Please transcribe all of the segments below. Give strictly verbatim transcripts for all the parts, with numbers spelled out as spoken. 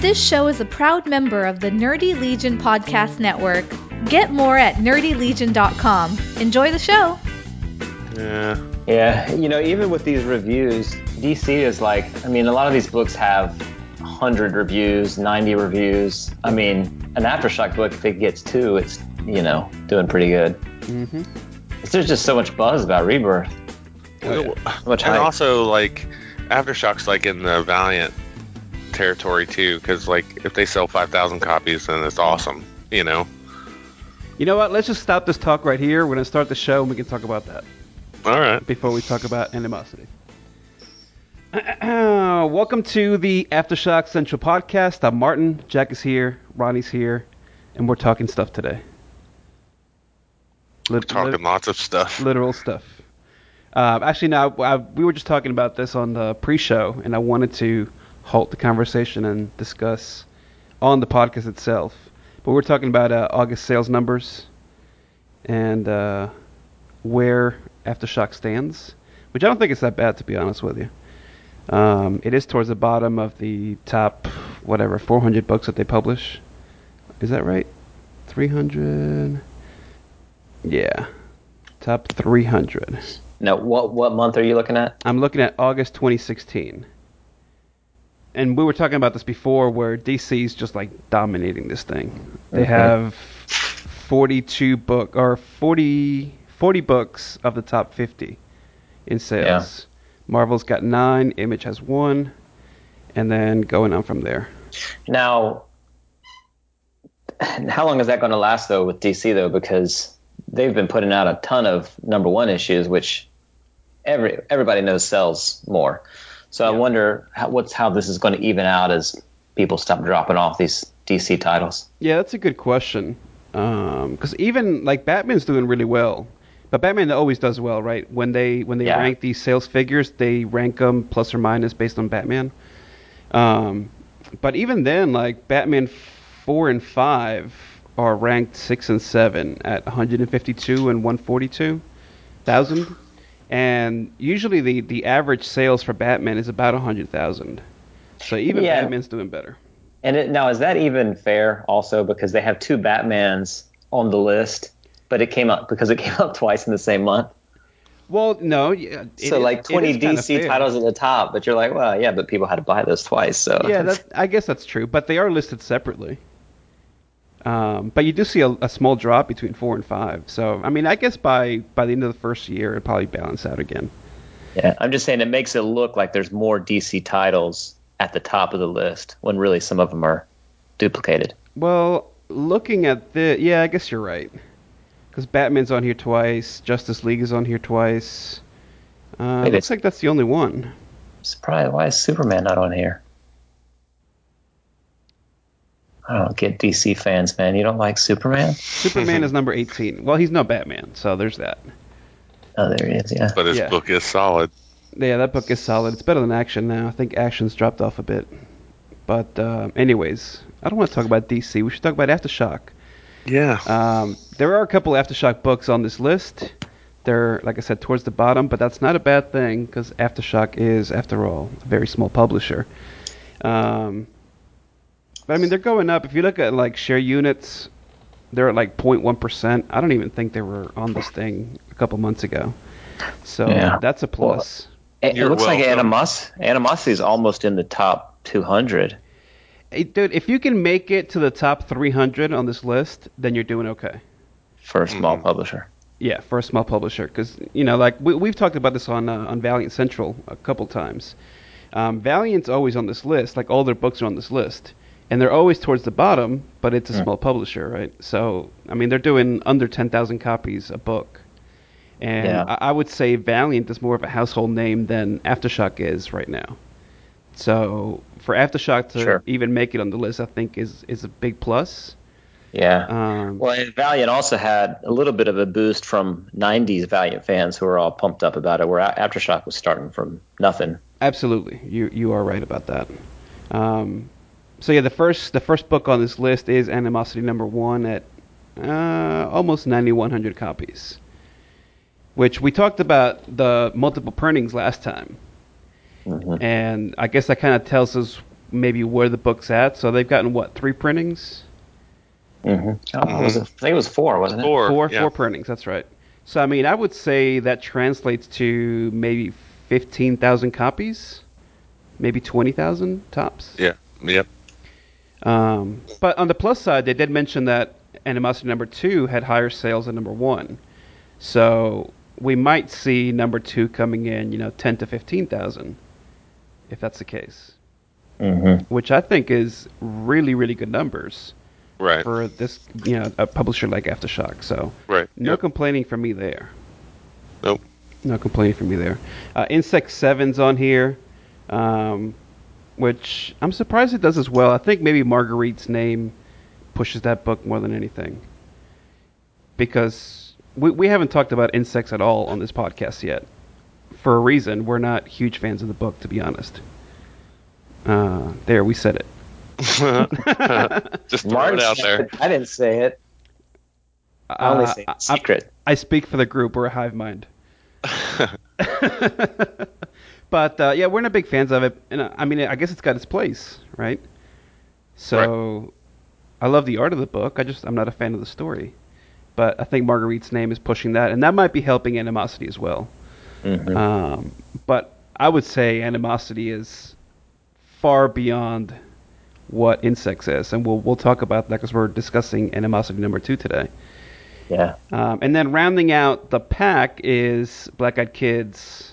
This show is a proud member of the Nerdy Legion Podcast Network. Get more at nerdy legion dot com. Enjoy the show. Yeah. Yeah, you know, even with these reviews, D C is like, I mean, a lot of these books have one hundred reviews, ninety reviews. I mean, an Aftershock book, if it gets two, it's, you know, doing pretty good. Mm-hmm. There's just so much buzz about Rebirth. Oh, yeah. So much and hype. also, like, Aftershock's like in the Valiant territory too, because like if they sell five thousand copies, then it's awesome, you know. You know what? Let's just stop this talk right here. We're gonna start the show, and we can talk about that. All right. Before we talk about animosity. Welcome to the Aftershock Central Podcast. I'm Martin. Jack is here. Ronnie's here, and we're talking stuff today. Lit- talking lit- lots of stuff. Literal stuff. Uh, actually, now I, we were just talking about this on the pre-show, and I wanted to halt the conversation and discuss on the podcast itself. But we're talking about uh, August sales numbers and uh, where Aftershock stands, which I don't think it's that bad, to be honest with you. Um, it is towards the bottom of the top, whatever, four hundred books that they publish. Is that right? three hundred? Yeah. Top three hundred. Now, what what month are you looking at? I'm looking at August twenty sixteen. And we were talking about this before, where D C's just like dominating this thing. They Okay. have forty-two book or forty, forty books of the top fifty in sales. Yeah. Marvel's got nine, Image has one, and then going on from there. Now, how long is that going to last though with D C though? Because they've been putting out a ton of number one issues, which every everybody knows sells more. So yeah. I wonder how, what's how this is going to even out as people stop dropping off these D C titles. Yeah, that's a good question. Because um, even like Batman's doing really well, but Batman always does well, right? When they when they yeah. rank these sales figures, they rank them plus or minus based on Batman. Um, but even then, like Batman four and five are ranked six and seven at one hundred fifty-two and one hundred forty-two thousand. And usually the, the average sales for Batman is about one hundred thousand. So even yeah. Batman's doing better. And it, now, is that even fair also? Because they have two Batmans on the list, but it came up because it came up twice in the same month. Well, no. Yeah, so is, like twenty D C fair. titles at the top, but you're like, well, yeah, but people had to buy those twice. So yeah, that, I guess that's true. But they are listed separately. Um, but you do see a, a small drop between four and five. So, I mean, I guess by, by the end of the first year, it'll probably balance out again. Yeah, I'm just saying it makes it look like there's more D C titles at the top of the list when really some of them are duplicated. Well, looking at the... Yeah, I guess you're right. Because Batman's on here twice. Justice League is on here twice. Uh, Wait, looks like that's the only one. Surprised. Why is Superman not on here? I don't get D C fans, man. You don't like Superman? Superman is number eighteen. Well, he's no Batman, so there's that. Oh, there he is, yeah. But his yeah. book is solid. Yeah, that book is solid. It's better than Action now. I think Action's dropped off a bit. But uh, anyways, I don't want to talk about D C. We should talk about Aftershock. Yeah. Um, there are a couple Aftershock books on this list. They're, like I said, towards the bottom, but that's not a bad thing because Aftershock is, after all, a very small publisher. Um... But I mean, they're going up. If you look at like share units, they're at like zero point one percent. I don't even think they were on this thing a couple months ago. So yeah. That's a plus. Well, it, it looks welcome. like Animos- Animosity is almost in the top two hundred. Hey, dude, if you can make it to the top three hundred on this list, then you're doing okay. For a small mm. publisher. Yeah, for a small publisher. Because, you know, like we, we've talked about this on uh, on Valiant Central a couple times. Um, Valiant's always on this list. Like all their books are on this list. And they're always towards the bottom, but it's a mm. small publisher, right? So, I mean, they're doing under ten thousand copies a book. And yeah. I, I would say Valiant is more of a household name than Aftershock is right now. So, for Aftershock to sure. even make it on the list, I think is, is a big plus. Yeah. Um, well, and Valiant also had a little bit of a boost from nineties Valiant fans who were all pumped up about it, where Aftershock was starting from nothing. Absolutely. You you are right about that. Um So yeah, the first the first book on this list is Animosity number one at uh, almost ninety-one hundred copies, which we talked about the multiple printings last time, mm-hmm. and I guess that kind of tells us maybe where the book's at. So they've gotten what, three printings? Mm-hmm. Oh, was it, I think it was four, wasn't it? Four. Four, yeah. four printings. That's right. So I mean, I would say that translates to maybe fifteen thousand copies, maybe twenty thousand tops. Yeah. Yep. Um, but on the plus side, they did mention that Animosity number two had higher sales than number one. So we might see number two coming in, you know, ten to fifteen thousand, if that's the case. Mm-hmm. Which I think is really, really good numbers Right. for this, you know, a publisher like Aftershock. So Right. no Yep. complaining from me there. Nope. No complaining from me there. Uh, Insect seven's on here, um, which I'm surprised it does as well. I think maybe Marguerite's name pushes that book more than anything. Because we, we haven't talked about insects at all on this podcast yet. For a reason, we're not huge fans of the book, to be honest. Uh, there, we said it. Just throw Martin it out said there. it. I didn't say it. I only Uh, say I- it's secret. I speak for the group. We're a hive mind. But uh, yeah, we're not big fans of it, and uh, I mean, I guess it's got its place, right? So, I love the art of the book. I just I'm not a fan of the story, but I think Marguerite's name is pushing that, and that might be helping Animosity as well. Mm-hmm. Um, but I would say Animosity is far beyond what Insects is, and we'll we'll talk about that because we're discussing Animosity number two today. Yeah. Um, and then rounding out the pack is Black Eyed Kids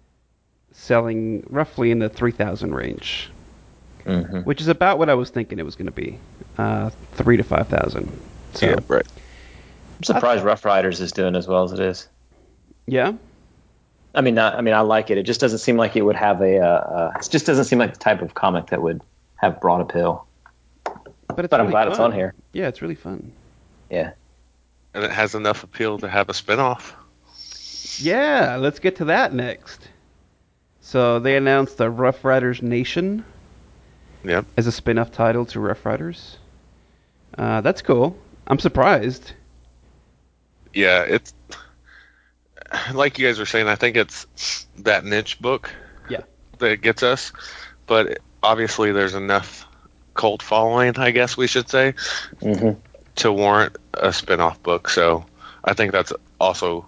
selling roughly in the three thousand range, Mm-hmm. which is about what I was thinking it was going to be, uh, three to five thousand. So, Yeah. Right. I'm surprised Rough Riders is doing as well as it is. yeah. I mean, not, I mean, I like it. It just doesn't seem like it would have a. Uh, uh, it just doesn't seem like the type of comic that would have broad appeal. But, it's But I'm really glad it's fun. on here. Yeah, it's really fun. Yeah. And it has enough appeal to have a spinoff. Yeah, let's get to that next. So they announced the Rough Riders Nation Yep. as a spin-off title to Rough Riders. Uh, that's cool. I'm surprised. Yeah, it's like you guys were saying. I think it's that niche book Yeah. that gets us, but obviously there's enough cult following, I guess we should say, Mm-hmm. to warrant a spin-off book. So I think that's also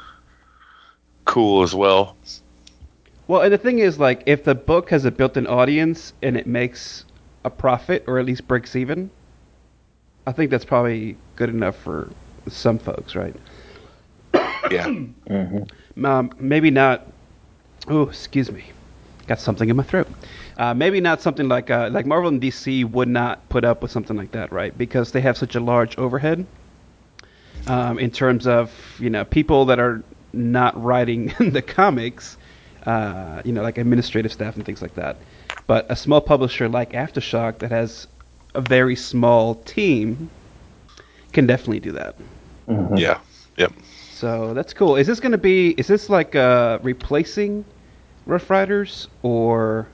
cool as well. Well, and the thing is, like, if the book has a built-in audience and it makes a profit or at least breaks even, I think that's probably good enough for some folks, right? Yeah. Mm-hmm. Um, maybe not. Oh, excuse me, got something in my throat. Uh, maybe not something like uh, like Marvel and D C would not put up with something like that, right? Because they have such a large overhead um, in terms of you know people that are not writing the comics, uh, you know, like administrative staff and things like that. But a small publisher like Aftershock that has a very small team can definitely do that. Mm-hmm. Yeah. Yep. So that's cool. Is this going to be? Is this like uh, replacing Rough Riders or?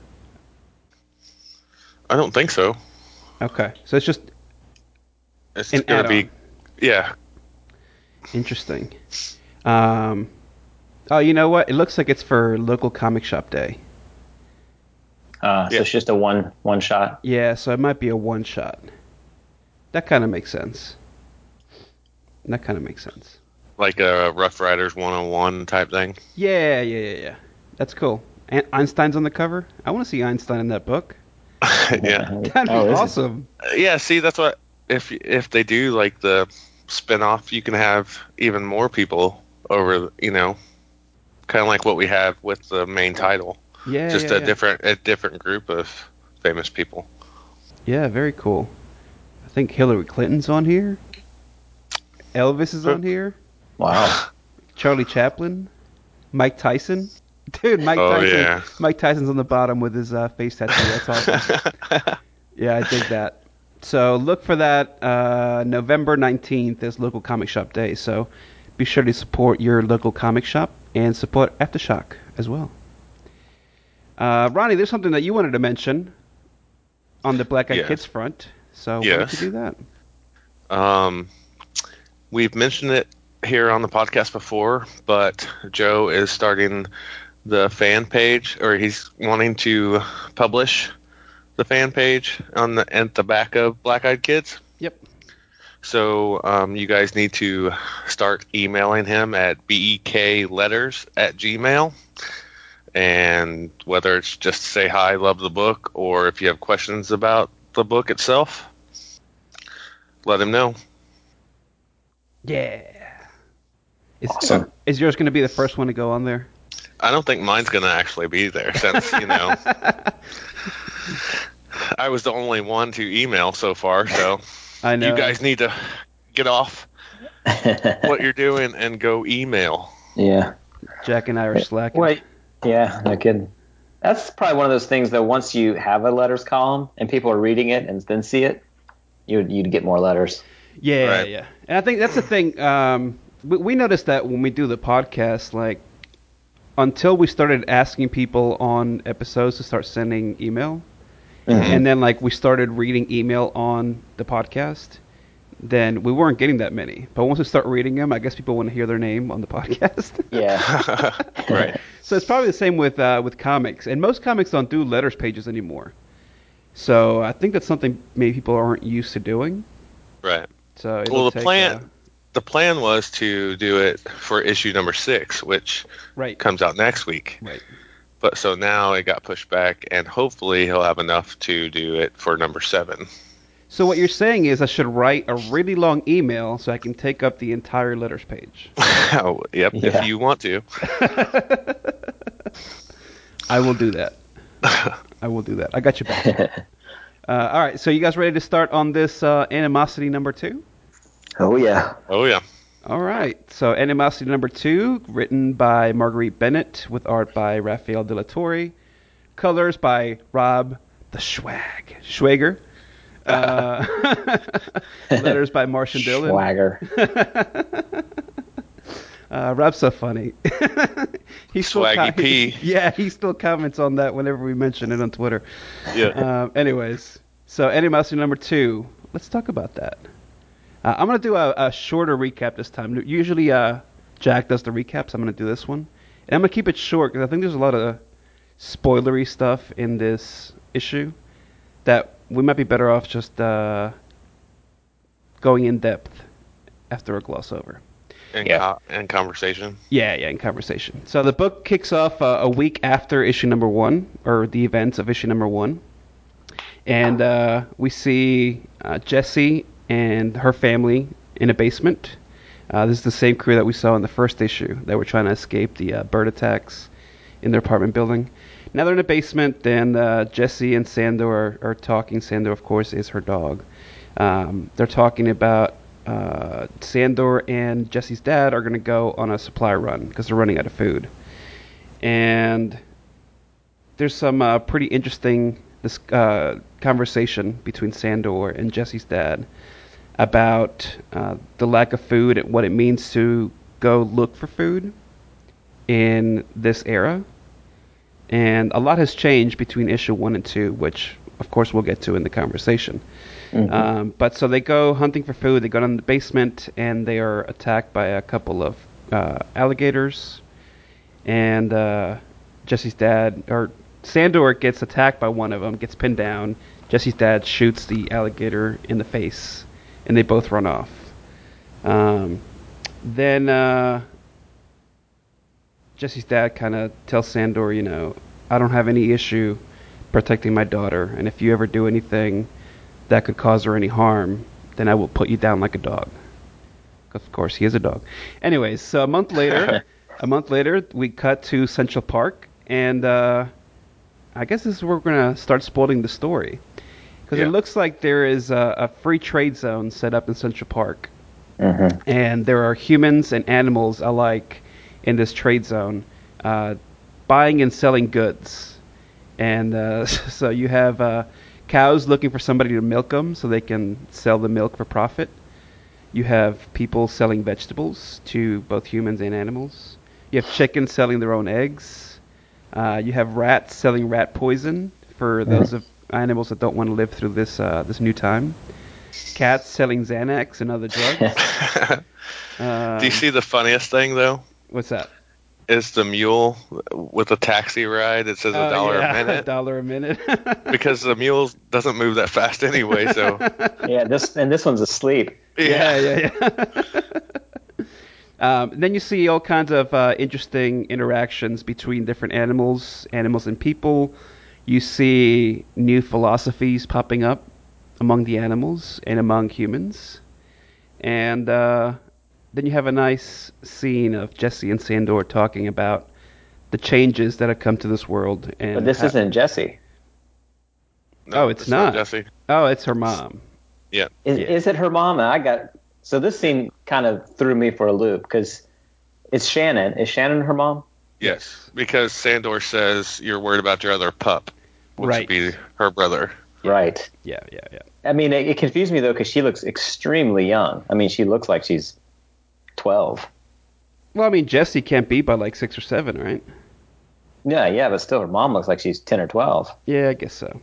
I don't think so. Okay, so it's just It's an gonna add-on. be. Yeah. Interesting. Um, oh, you know what? It looks like it's for local comic shop day. Uh, so Yeah. it's just a one one shot. Yeah, so it might be a one shot. That kind of makes sense. That kind of makes sense. Like a Rough Riders one oh one type thing. Yeah, yeah, yeah, yeah. That's cool. Ein- Einstein's on the cover. I want to see Einstein in that book. Yeah. That'd be Oh, is it? awesome. Yeah. See, that's what if if they do like the spin-off, you can have even more people over. You know, kind of like what we have with the main title. Yeah, Just yeah, a yeah. different a different group of famous people. Yeah, very cool. I think Hillary Clinton's on here. Elvis is on here. Wow. Charlie Chaplin. Mike Tyson. Dude, Mike Oh, Tyson. yeah. Mike Tyson's on the bottom with his uh, face tattoo. That's awesome. Yeah, I dig that. So look for that uh, November nineteenth is local comic shop day. So be sure to support your local comic shop and support Aftershock as well. Uh, Ronnie, there's something that you wanted to mention on the Black Eyed Yes. Kids front. So why don't Yes. you do that? Um, we've mentioned it here on the podcast before, but Joe is starting the fan page, or he's wanting to publish the fan page on the at the back of Black Eyed Kids. Yep. So um, you guys need to start emailing him at bekletters at gmail. And whether it's just to say hi, love the book, or if you have questions about the book itself, let him know. Yeah. Is, Awesome. Is yours going to be the first one to go on there? I don't think mine's going to actually be there since, you know, I was the only one to email so far. So I know. you guys need to get off what you're doing and go email. Yeah. Jack and I are slacking. Wait. Yeah, no kidding. That's probably one of those things that once you have a letters column and people are reading it and then see it, you'd, you'd get more letters. Yeah, Right. yeah. And I think that's the thing. Um, we, we noticed that when we do the podcast, like, until we started asking people on episodes to start sending email, Mm-hmm. and then, like, we started reading email on the podcast, then we weren't getting that many. But once we start reading them, I guess people want to hear their name on the podcast. Yeah. Right. So it's probably the same with uh, with comics, and most comics don't do letters pages anymore. So I think that's something maybe people aren't used to doing. Right. So it'll Well, the take, plan uh, the plan was to do it for issue number six, which right, comes out next week. right. But so now it got pushed back, and hopefully he'll have enough to do it for number seven. So what you're saying is I should write a really long email so I can take up the entire letters page. Oh, yep, Yeah. if you want to. I will do that. I will do that. I got you back. Uh, all right, so you guys ready to start on this uh, Animosity number two? Oh, yeah. Oh, yeah. All right, so Animosity number two, written by Marguerite Bennett, with art by Raphael De La Torre, colors by Rob the Schwag Schwager, uh, letters by Martian Dillon. Swagger. uh, Rob's so funny. he still Swaggy P. Yeah, he still comments on that whenever we mention it on Twitter. Yeah. Um, anyways, so Animosity number two, let's talk about that. Uh, I'm going to do a, a shorter recap this time. Usually uh, Jack does the recaps. I'm going to do this one. And I'm going to keep it short because I think there's a lot of spoilery stuff in this issue that we might be better off just uh, going in depth after a gloss over. And, Yeah. co- and conversation. Yeah, yeah, in conversation. So the book kicks off uh, a week after issue number one, or the events of issue number one. And uh, we see uh, Jessie and her family in a basement. Uh, this is the same crew that we saw in the first issue that were trying to escape the uh, bird attacks in their apartment building. Now they're in a basement, and uh, Jessie and Sandor are, are talking. Sandor, of course, is her dog. Um, they're talking about uh, Sandor and Jessie's dad are going to go on a supply run because they're running out of food. And there's some uh, pretty interesting this uh, conversation between Sandor and Jessie's dad about uh, the lack of food and what it means to go look for food in this era. And a lot has changed between issue one and two, which, of course, we'll get to in the conversation. Mm-hmm. Um, but so they go hunting for food. They go down the basement, and they are attacked by a couple of uh, alligators. And uh, Jesse's dad, or Sandor, gets attacked by one of them, gets pinned down. Jesse's dad shoots the alligator in the face, and they both run off. Um, then uh, Jesse's dad kind of tells Sandor, you know, I don't have any issue protecting my daughter, and if you ever do anything that could cause her any harm, then I will put you down like a dog. Of course, he is a dog. Anyways, so a month later, a month later, we cut to Central Park, and uh, I guess this is where we're going to start spoiling the story. Because Yeah. it looks like there is a, a free trade zone set up in Central Park. Mm-hmm. And there are humans and animals alike in this trade zone uh, buying and selling goods. And uh, so you have uh, cows looking for somebody to milk them so they can sell the milk for profit. You have people selling vegetables to both humans and animals. You have chickens selling their own eggs. Uh, you have rats selling rat poison for those of animals that don't want to live through this uh, this new time. Cats selling Xanax and other drugs. Um, Do you see the funniest thing though? What's that? is the mule with a taxi ride. It says a Oh, dollar yeah, a minute a dollar a minute. because the mule doesn't move that fast anyway. So Yeah, this and this one's asleep. yeah, yeah, yeah. Um, then you see all kinds of uh, interesting interactions between different animals, animals and people. You see new philosophies popping up among the animals and among humans. And uh, then you have a nice scene of Jesse and Sandor talking about the changes that have come to this world. And But this how- isn't Jesse. no, Oh, it's it's not not. Jesse. Oh, it's her mom. Yeah, Is, Yeah. is it her mom? I got so this scene kind of threw me for a loop because it's Shannon. Is Shannon her mom? yes, because Sandor says you're worried about your other pup, which Right. would be her brother. Right. Yeah, yeah, yeah. I mean, it, it confused me though because she looks extremely young. I mean, she looks like she's twelve. Well, I mean, Jesse can't be but like six or seven, right? Yeah, yeah, but still, her mom looks like she's ten or twelve. Yeah, I guess so.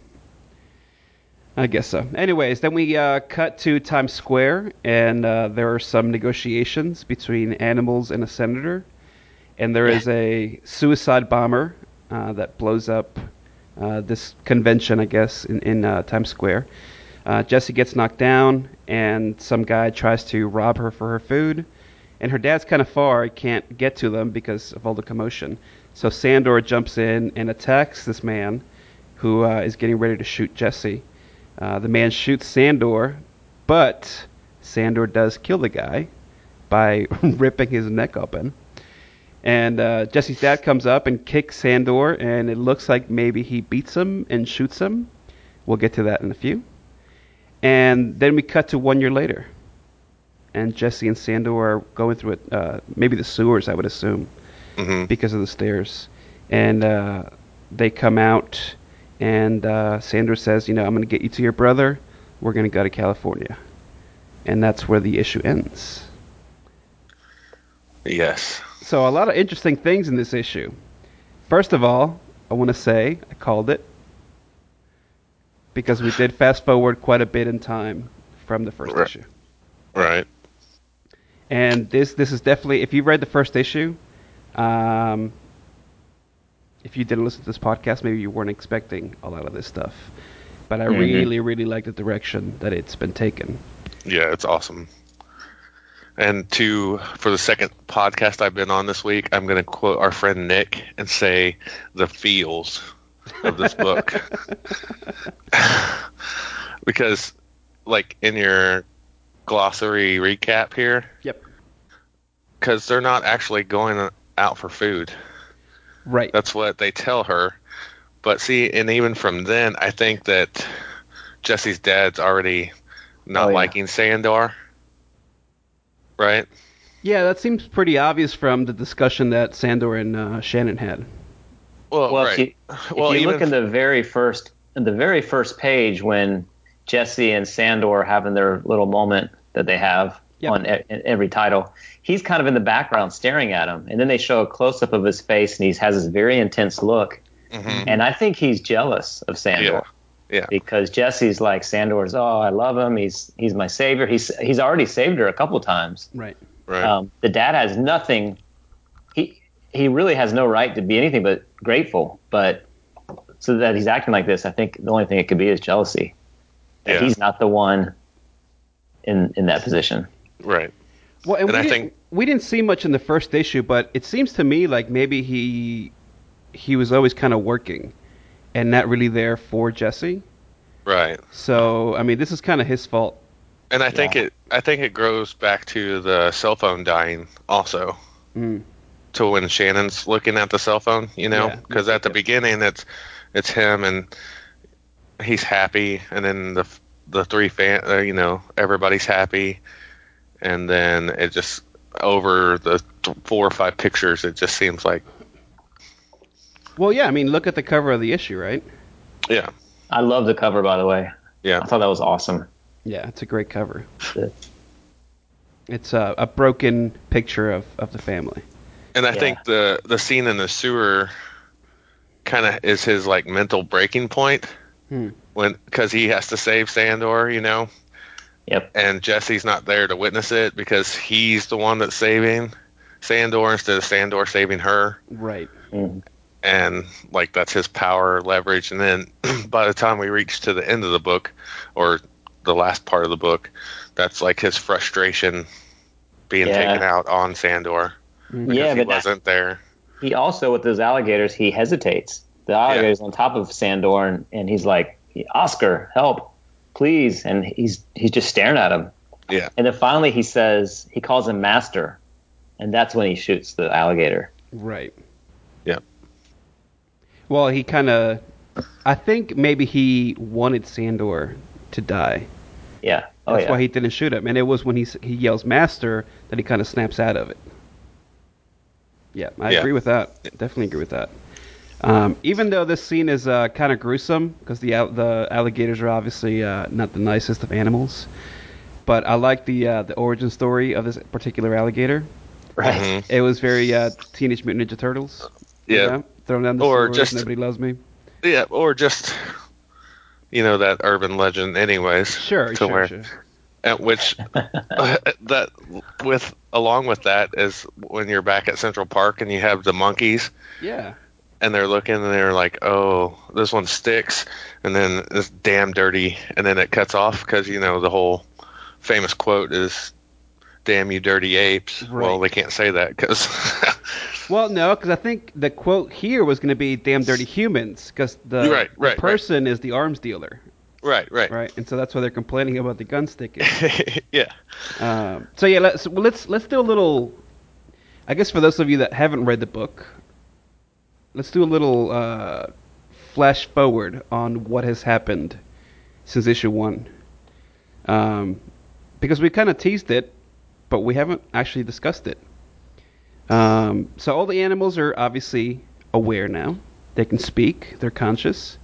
I guess so. Anyways, then we uh, cut to Times Square, and uh, there are some negotiations between animals and a senator. And there Yeah. is a suicide bomber uh, that blows up uh, this convention, I guess, in, in uh, Times Square. Uh, Jessie gets knocked down, and some guy tries to rob her for her food. And her dad's kind of far, he can't get to them because of all the commotion. So Sandor jumps in and attacks this man who uh, is getting ready to shoot Jessie. Uh, the man shoots Sandor, but Sandor does kill the guy by ripping his neck open. And uh, Jesse's dad comes up and kicks Sandor, and it looks like maybe he beats him and shoots him. We'll get to that in a few. And then we cut to one year later. And Jesse and Sandor are going through it, uh, maybe the sewers, I would assume, hmm because of the stairs. And uh, they come out, and uh, Sandor says, you know, I'm going to get you to your brother. We're going to go to California. And that's where the issue ends. Yes. So a lot of interesting things in this issue. First of all, I want to say I called it because we did fast forward quite a bit in time from the first Right. issue. Right. And this this is definitely, if you read the first issue, um, if you didn't listen to this podcast, maybe you weren't expecting a lot of this stuff. But I Mhm. really, really like the direction that it's been taken. Yeah, it's awesome. And to for the second podcast I've been on this week, I'm going to quote our friend Nick and say the feels of this book. Because, like, in your glossary recap here, Yep. because they're not actually going out for food. Right. That's what they tell her. But see, and even from then, I think that Jesse's dad's already not Oh, yeah. liking Sandor. Right? Yeah, that seems pretty obvious from the discussion that Sandor and uh, Shannon had. Well, Well, right. if you, if well, you even look in the very first, in the very first page when Jesse and Sandor are having their little moment that they have Yep. on e- in every title, he's kind of in the background staring at him, and then they show a close up of his face, and he has this very intense look, Mhm. and I think he's jealous of Sandor. Yeah. Yeah. Because Jesse's like, Sandor's, oh, I love him. He's he's my savior. He's he's already saved her a couple times. Right. Right. Um, the dad has nothing. He he really has no right to be anything but grateful. But so that he's acting like this, I think the only thing it could be is jealousy. That Yeah. he's not the one in in that position. right. Well, and, And we, I didn't, think- we didn't see much in the first issue, but it seems to me like maybe he he was always kind of working and not really there for Jesse. Right. So, I mean, this is kind of his fault. And I think Yeah. it I think it grows back to the cell phone dying also. Mm. To when Shannon's looking at the cell phone, you know, Yeah. because at the Yep. beginning it's it's him and he's happy, and then the the three fan, uh, you know, everybody's happy, and then it just over the th- four or five pictures, it just seems like Well, yeah, I mean, look at the cover of the issue, right? yeah, I love the cover, by the way. yeah, I thought that was awesome. Yeah, it's a great cover. The- It's a, a broken picture of, of the family. and I Yeah. think the the scene in the sewer kind of is his like mental breaking point Hmm. when because he has to save Sandor, you know. Yep. And Jesse's not there to witness it because he's the one that's saving Sandor instead of Sandor saving her. Right. Mhm. And like that's his power leverage. And then by the time we reach to the end of the book, or the last part of the book, that's like his frustration being Yeah. taken out on Sandor Mhm. because Yeah, he but that- wasn't there. He also, with those alligators, he hesitates. The alligator's on top of Sandor, and, and he's like, Oscar, help, please. And he's he's just staring at him. Yeah. And then finally he says, he calls him master. And that's when he shoots the alligator. Right. Yep. Well, he kind of, I think maybe he wanted Sandor to die. Yeah. Oh, That's yeah. why he didn't shoot him. And it was when he s- he yells master that he kind of snaps out of it. Yeah, I Yeah. agree with that. Definitely agree with that. Um, even though this scene is uh, kind of gruesome, because the al- the alligators are obviously uh, not the nicest of animals, but I like the uh, the origin story of this particular alligator. Right. Mhm. It was very uh, Teenage Mutant Ninja Turtles. you Yeah. know? Throwing down the Or sword, just- nobody loves me. Yeah. Or just, you know, that urban legend anyways. Sure, to sure, where, sure. At which that with along with that is when you're back at Central Park and you have the monkeys Yeah. and they're looking and they're like, oh, this one sticks, and then it's damn dirty, and then it cuts off because you know the whole famous quote is, "Damn you dirty apes." Well, Right. they can't say that because Well, no, because I think the quote here was going to be "damn dirty humans," because the, Right, the right, right. person is the arms dealer, right, right, right? And so that's why they're complaining about the gun sticking. yeah, um, so yeah, let's well, let's let's do a little. I guess for those of you that haven't read the book, let's do a little uh, flash forward on what has happened since issue one, um, because we kind of teased it, but we haven't actually discussed it. Um, so all the animals are obviously aware now. They can speak. They're conscious.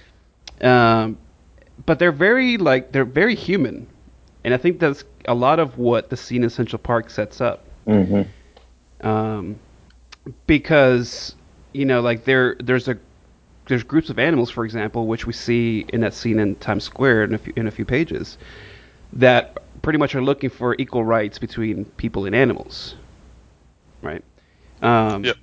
Um, but they're very like they're very human, and I think that's a lot of what the scene in Central Park sets up. hmm Um, because you know, like there there's a there's groups of animals, for example, which we see in that scene in Times Square in a few, in a few pages, that pretty much are looking for equal rights between people and animals, right? Um, Yep.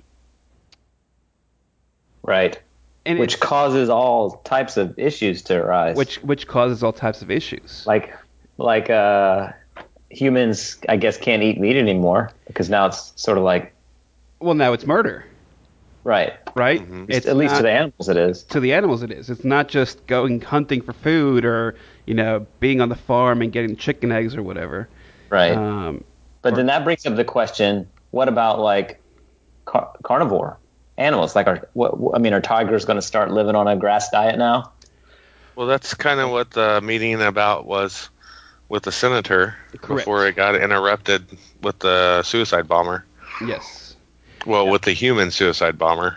Right. and Which it- causes all types of issues to arise. which which causes all types of issues. like like uh humans I guess can't eat meat anymore because now it's sort of like Well, now it's murder, right. right? Mhm. It's At least not, to the animals it is. to the animals it is. It's not just going hunting for food or you know being on the farm and getting chicken eggs or whatever. Right. Um, but then that brings up the question, what about like car- carnivore animals? Like are what I mean are tigers going to start living on a grass diet now? Well, that's kind of what the meeting about was with the senator Correct. before it got interrupted with the suicide bomber. yes. Well, with the human suicide bomber.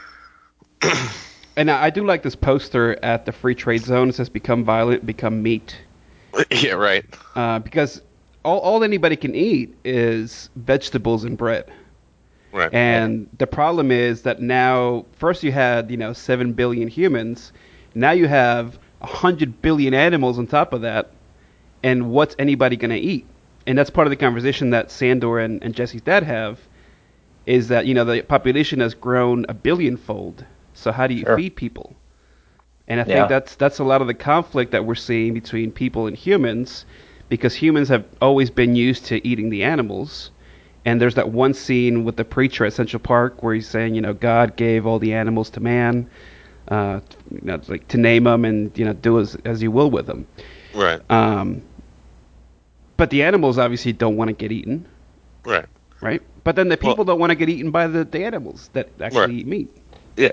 And I I do like this poster at the free trade zone. It says "Become violent, become meat," Yeah, right. uh, because all all anybody can eat is vegetables and bread. Right. And the problem is that now, first you had, you know, seven billion humans. Now you have one hundred billion animals on top of that. And what's anybody going to eat? And that's part of the conversation that Sandor and, and Jesse's dad have, is that, you know, the population has grown a billionfold. So how do you Sure. feed people? And I Yeah. think that's that's a lot of the conflict that we're seeing between people and humans, because humans have always been used to eating the animals. And there's that one scene with the preacher at Central Park where he's saying, you know, God gave all the animals to man, uh, you know, like to name them and you know do as as you will with them. Right. Um, but the animals obviously don't want to get eaten, Right. right? But then the Well- people don't want to get eaten by the, the animals that actually Right. eat meat. Yeah.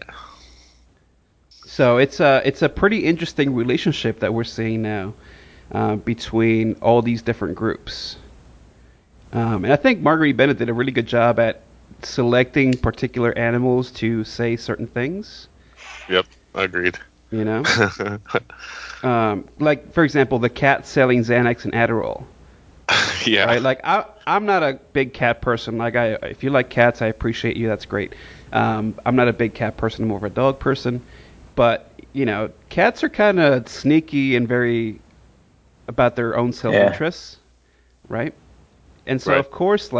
So it's a it's a pretty interesting relationship that we're seeing now uh, between all these different groups. Um, and I think Marguerite Bennett did a really good job at selecting particular animals to say certain things. Yep. Agreed. You know, um, like for example, the cat selling Xanax and Adderall. yeah. Right? Like I, I'm not a big cat person. Like I, if you like cats, I appreciate you. That's great. Um, I'm not a big cat person. I'm more of a dog person. But you know, cats are kind of sneaky and very about their own self-interests, right? And so Right. of course, like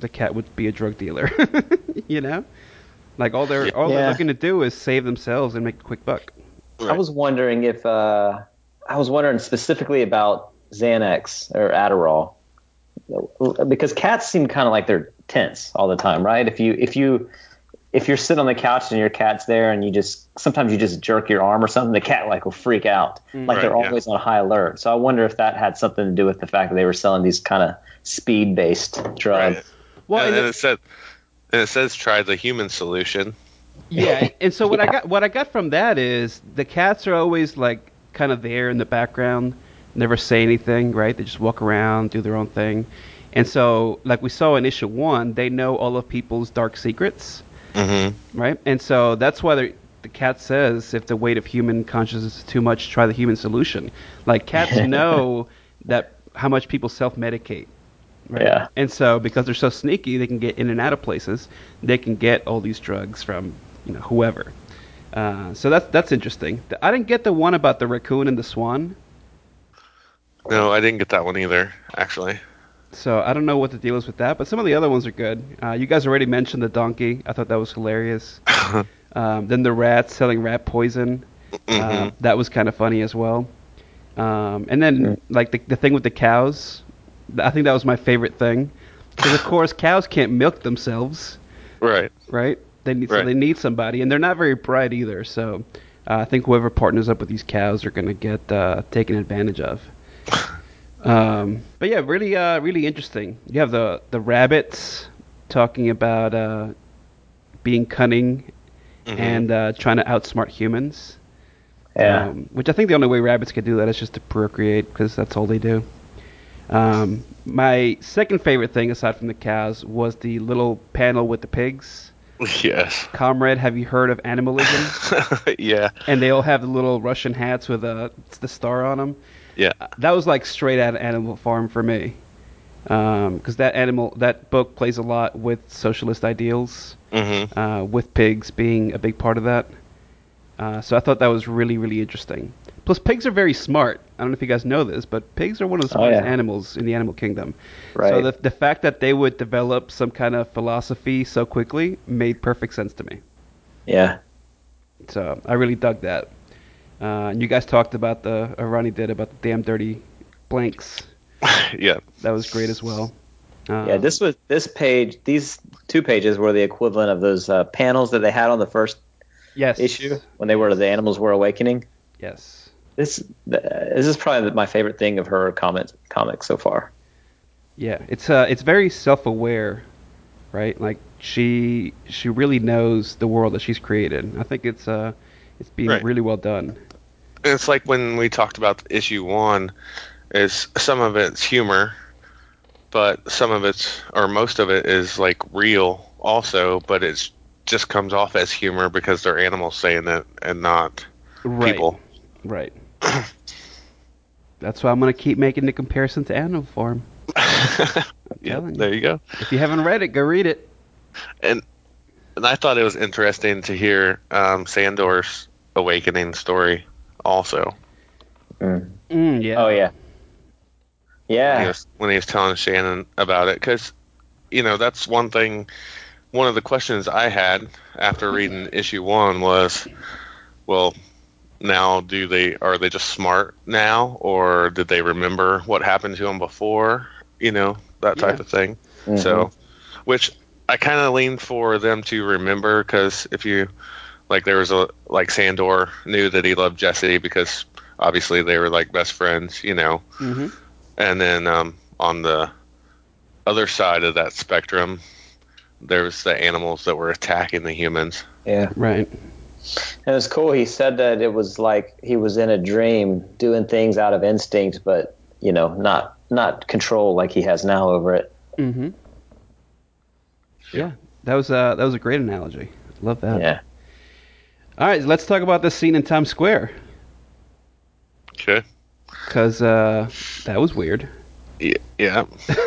the cat would be a drug dealer. You know, like all they're all Yeah. they're looking to do is save themselves and make a quick buck. I was wondering if uh, I was wondering specifically about Xanax or Adderall, because cats seem kind of like they're tense all the time, right? If you if you if you're sitting on the couch and your cat's there and you just sometimes you just jerk your arm or something, the cat like will freak out, like Right, they're yeah. always on high alert. So I wonder if that had something to do with the fact that they were selling these kind of speed based drugs. Right. Well, and, and and it- it said, and it says try the human solution. Yeah, and so what I Yeah. got what I got from that is the cats are always like kind of there in the background, never say anything, right? They just walk around, do their own thing. And so like we saw in issue one, they know all of people's dark secrets, Mm-hmm. right? And so that's why they're- the cat says if the weight of human consciousness is too much, try the human solution. Like cats know that how much people self-medicate. Right? Yeah. And so because they're so sneaky, they can get in and out of places. They can get all these drugs from, you know, whoever. Uh, so that's that's interesting. I didn't get the one about the raccoon and the swan. No, I didn't get that one either, actually. So I don't know what the deal is with that, but some of the other ones are good. Uh, you guys already mentioned the donkey. I thought that was hilarious. Um, then the rat selling rat poison. Uh, Mhm. that was kind of funny as well. Um, and then like the the thing with the cows. I think that was my favorite thing. Because of course cows can't milk themselves, Right. right? They need so Right. they need somebody, and they're not very bright either. So uh, I think whoever partners up with these cows are going to get uh, taken advantage of. Um, but yeah, really, uh, really interesting. You have the the rabbits talking about uh, being cunning Mhm. and uh, trying to outsmart humans. Yeah. Um, which I think the only way rabbits could do that is just to procreate, because that's all they do. Um, my second favorite thing, aside from the cows, was the little panel with the pigs. Yes. Comrade, have you heard of animalism? Yeah. And they all have the little Russian hats with uh, the star on them. Yeah. That was like straight out of Animal Farm for me, because that animal that book plays a lot with socialist ideals, Mm-hmm. uh, with pigs being a big part of that. Uh, so I thought that was really, really interesting. Plus, pigs are very smart. I don't know if you guys know this, but pigs are one of the Oh, smartest yeah. animals in the animal kingdom. Right. So the the fact that they would develop some kind of philosophy so quickly made perfect sense to me. Yeah. So I really dug that. Uh, and you guys talked about the, or Ronnie did, about the damn dirty blanks. Yeah. That was great as well. Um, Yeah, this was this page. These two pages were the equivalent of those uh, panels that they had on the first yes. issue when they were the animals were awakening. Yes. This uh, this is probably my favorite thing of her comic comic so far. Yeah, it's uh, it's very self-aware, right? Like she she really knows the world that she's created. I think it's uh, it's being Right. really well done. It's like when we talked about issue one, is some of it's humor, but some of it's, or most of it is like real also, but it's just comes off as humor because they're animals saying it and not Right. people. Right. That's why I'm gonna keep making the comparison to Animal Farm. Yeah, telling you. there you go. If you haven't read it, go read it. And and I thought it was interesting to hear um, Sandor's awakening story also. Mm. Mm, yeah. Oh yeah, When he, yeah, was, when he was telling Shannon about it, because you know that's one thing. One of the questions I had after reading issue one was, well, now do they are they just smart now, or did they remember what happened to them before? You know, that type Yeah. of thing. Mhm. So, which I kind of leaned for them to remember, because if you like, there was a like Sandor knew that he loved Jesse because obviously they were like best friends, you know. Mm-hmm. And then um, on the other side of that spectrum, there was the animals that were attacking the humans. yeah. Right. And it's cool. He said that it was like he was in a dream, doing things out of instinct, but you know, not not control like he has now over it. Mm-hmm. Yeah. That was uh that was a great analogy. Love that. Yeah. All right, let's talk about this scene in Times Square, Okay. because uh, that was weird. Yeah. yeah.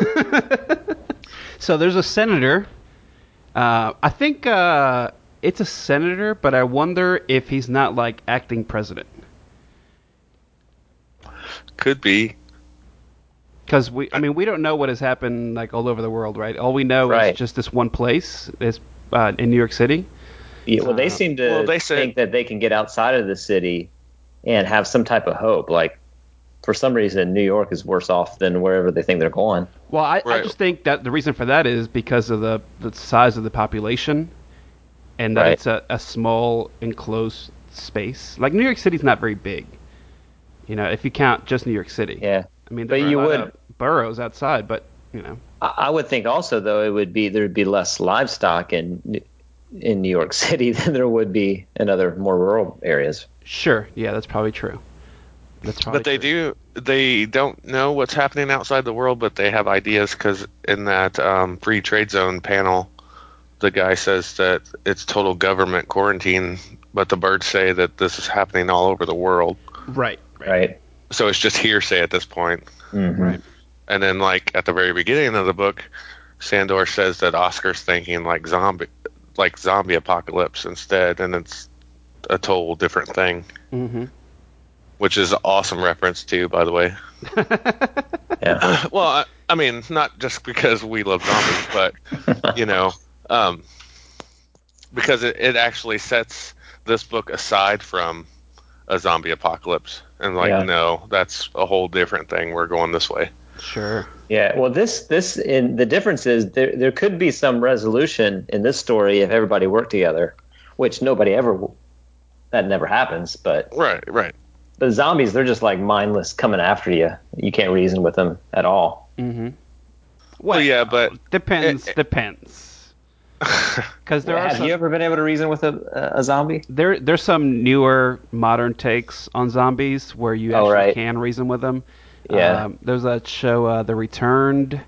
So there's a senator. Uh, I think uh, it's a senator, but I wonder if he's not like acting president. Could be. Because we, I mean, we don't know what has happened like all over the world, right? All we know Right. is just this one place is uh, in New York City. Yeah, well, they Uh, seem to well, they said- think that they can get outside of the city and have some type of hope. Like, for some reason, New York is worse off than wherever they think they're going. Well, I, I Right. just think that the reason for that is because of the, the size of the population, and that Right. it's a, a small enclosed space. Like New York City's not very big, you know, if you count just New York City. Yeah. I mean, But there are you a lot would- of boroughs outside, but you know. I, I would think also, though, it would be there'd be less livestock in in New York City than there would be in other more rural areas. Sure, yeah, that's probably true. That's probably But they true. do. They don't know what's happening outside the world, but they have ideas because in that um, free trade zone panel, the guy says that it's total government quarantine, but the birds say that this is happening all over the world. Right, right, Right. So it's just hearsay at this point. Mhm. right. And then, like at the very beginning of the book, Sandor says that Oscar's thinking like zombie, like zombie apocalypse instead, and it's a total different thing, Mm-hmm. which is an awesome reference too, by the way. Yeah. Well, I, I mean, not just because we love zombies, but you know, um, because it, it actually sets this book aside from a zombie apocalypse, and like, Yeah. no, that's a whole different thing. We're going this way. Sure. Yeah, well, this this in the difference is there there could be some resolution in this story if everybody worked together, which nobody ever that never happens. But Right, right. the zombies, they're just like mindless coming after you. You can't reason with them at all. Mm-hmm. Well, yeah, but depends. it- it- depends. Because there are Have some, you ever been able to reason with a a zombie? there there's some newer modern takes on zombies where you Oh, actually right. can reason with them. Yeah. Um, there's that show, uh, The Returned.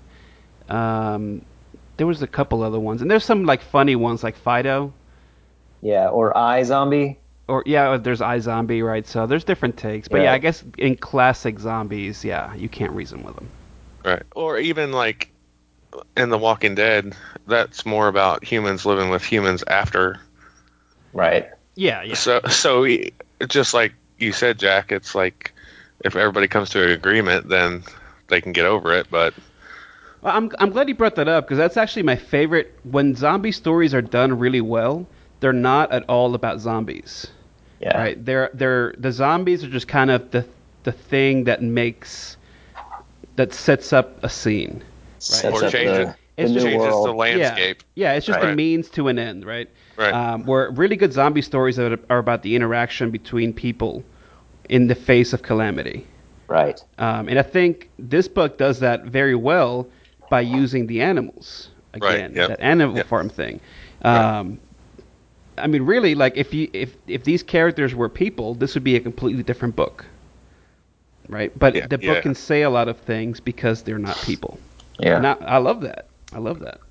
Um, there was a couple other ones, and there's some like funny ones like Fido. Yeah, or I Zombie. Or yeah, there's iZombie, right? So there's different takes, but Yeah. yeah, I guess in classic zombies, yeah, you can't reason with them. Right. Or even like in The Walking Dead, that's more about humans living with humans after. Right. Yeah, yeah. So, so e- just like you said, Jack, it's like if everybody comes to an agreement, then they can get over it. But Well, I'm I'm glad you brought that up because that's actually my favorite. When zombie stories are done really well, they're not at all about zombies, Yeah. right? They're they're the zombies are just kind of the the thing that makes that sets up a scene. Sets Or up change the, it. the It's new just- changes world. the landscape. Yeah, yeah, it's just a Right. means to an end, right? Right. Um, where really good zombie stories are, are about the interaction between people in the face of calamity. Right. Um, and I think this book does that very well by using the animals Right, again, yep, that animal yep. farm thing. Um, I mean, really, like if you if if these characters were people, this would be a completely different book, right? But Yeah, the book yeah. can say a lot of things because they're not people. Yeah. And I, I love that. I love that.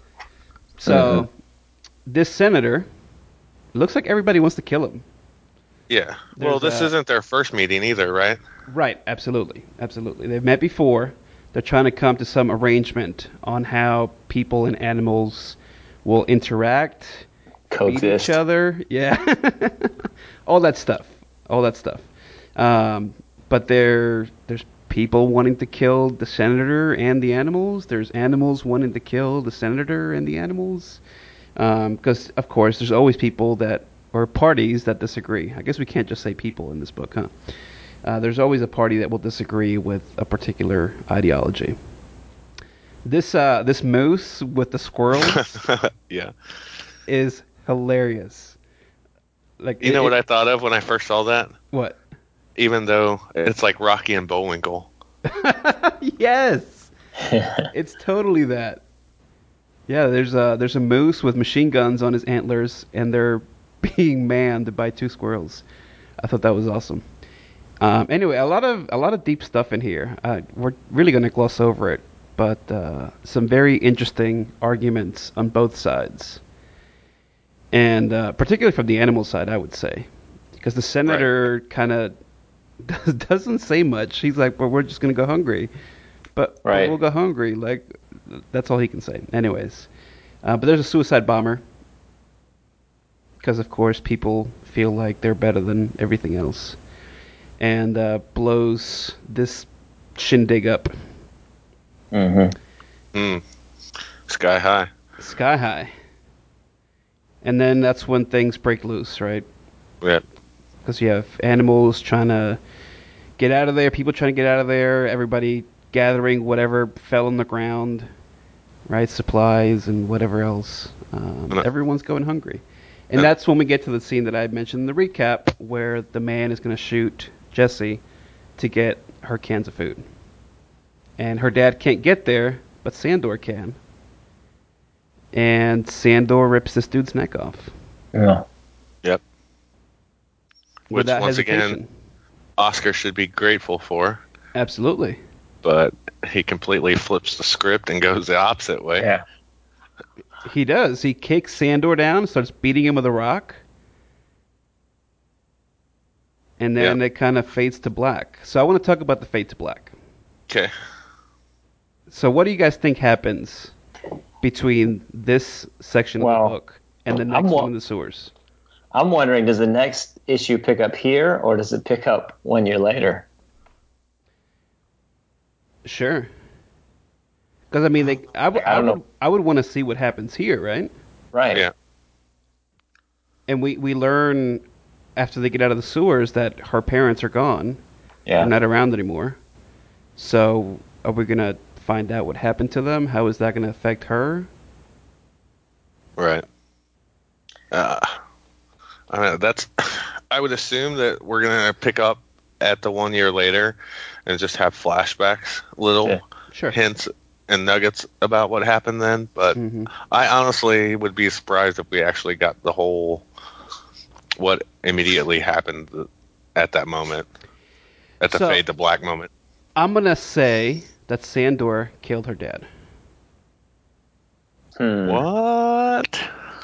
So Mhm. this senator looks like everybody wants to kill him. yeah. Well, There's this a- isn't their first meeting either, right? Right, absolutely, absolutely. They've met before. They're trying to come to some arrangement on how people and animals will interact, feed Coexist. each other, yeah, all that stuff, all that stuff. Um, but there, there's people wanting to kill the senator and the animals. There's animals wanting to kill the senator and the animals. Because of course, there's always people that or parties that disagree. I guess we can't just say people in this book, huh? Uh, there's always a party that will disagree with a particular ideology. This uh, this moose with the squirrels Yeah. is hilarious. Like You it- know what it- I thought of when I first saw that? what? Even though it's like Rocky and Bullwinkle. Yes, it's totally that. Yeah, there's a there's a moose with machine guns on his antlers, and they're being manned by two squirrels. I thought that was awesome. Um, anyway, a lot of a lot of deep stuff in here. Uh, we're really going to gloss over it, but uh, some very interesting arguments on both sides, and uh, particularly from the animal side, I would say, because the senator kind of doesn't say much. He's like, "Well, we're just going to go hungry," but but Right. we'll go hungry. Like that's all he can say. Anyways, uh, but there's a suicide bomber. Because of course people feel like they're better than everything else, and uh, blows this shindig up. Mm-hmm. Mm. Sky high. Sky high. And then that's when things break loose, right? Yeah. Because you have animals trying to get out of there, people trying to get out of there, everybody gathering whatever fell on the ground, right? Supplies and whatever else. Um, No. everyone's going hungry. And No. that's when we get to the scene that I mentioned in the recap, where the man is going to shoot Jessie to get her cans of food. And her dad can't get there, but Sandor can. And Sandor rips this dude's neck off. Yeah. Yep. Which, Without once hesitation. again, Oscar should be grateful for. Absolutely. But he completely flips the script and goes the opposite way. Yeah. He does. He kicks Sandor down, starts beating him with a rock. And then Yep. it kind of fades to black. So I want to talk about the fade to black. Okay. So what do you guys think happens between this section of Well, the book and the I'm next wa- one in the sewers? I'm wondering, does the next issue pick up here, or does it pick up one year later? Sure. Because I mean, they, I, w- I I don't would know. I would want to see what happens here, right? Right. Yeah. And we, we learn after they get out of the sewers that her parents are gone. Yeah. They're not around anymore. So are we going to find out what happened to them? How is that going to affect her? Right. Uh, I mean, that's. I would assume that we're gonna pick up at the one year later, and just have flashbacks, little Yeah. Sure. hints and nuggets about what happened then. But hmm I honestly would be surprised if we actually got the whole what immediately happened at that moment, at the So- fade to black moment. I'm going to say that Sandor killed her dad. Hmm. What?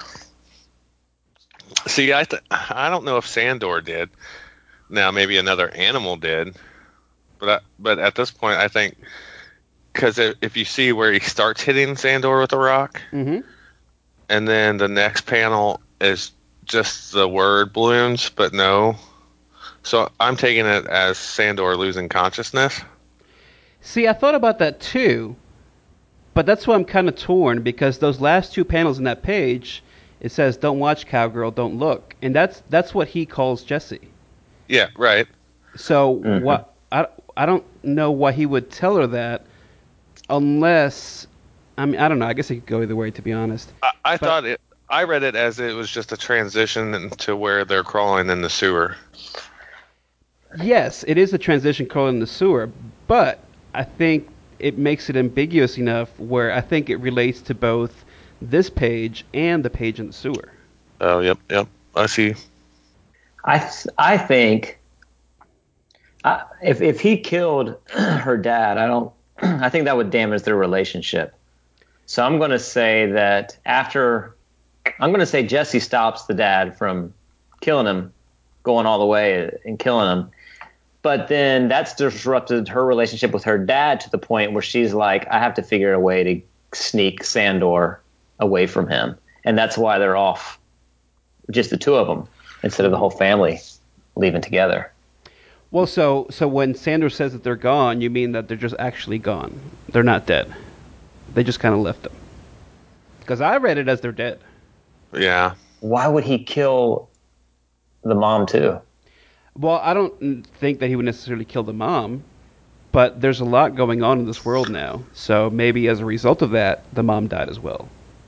See, I th- I don't know if Sandor did. Now maybe another animal did, but I, but at this point I think because if you see where he starts hitting Sandor with a rock, hmm and then the next panel is just the word balloons, but no. So I'm taking it as Sandor losing consciousness. See, I thought about that too, but that's why I'm kind of torn, because those last two panels in that page, it says, "Don't watch Cowgirl, don't look," and that's that's what he calls Jessie. Yeah, right. So Mhm. what? I, I don't know why he would tell her that, unless I mean I don't know. I guess it could go either way, to be honest. I, I But- thought it. I read it as it was just a transition to where they're crawling in the sewer. Yes, it is a transition crawling in the sewer, but I think it makes it ambiguous enough where I think it relates to both this page and the page in the sewer. Oh, yep, yep. I see. I th- I think I, if if he killed her dad, I don't. I think that would damage their relationship. So I'm going to say that after, I'm going to say Jesse stops the dad from killing him, going all the way and killing him. But then that's disrupted her relationship with her dad to the point where she's like, I have to figure a way to sneak Sandor away from him. And that's why they're off, just the two of them, instead of the whole family leaving together. Well, so so when Sandor says that they're gone, you mean that they're just actually gone. They're not dead. They just kind of left them. Because I read it as they're dead. Yeah. Why would he kill the mom too? Well, I don't think that he would necessarily kill the mom, but there's a lot going on in this world now. So maybe as a result of that, the mom died as well.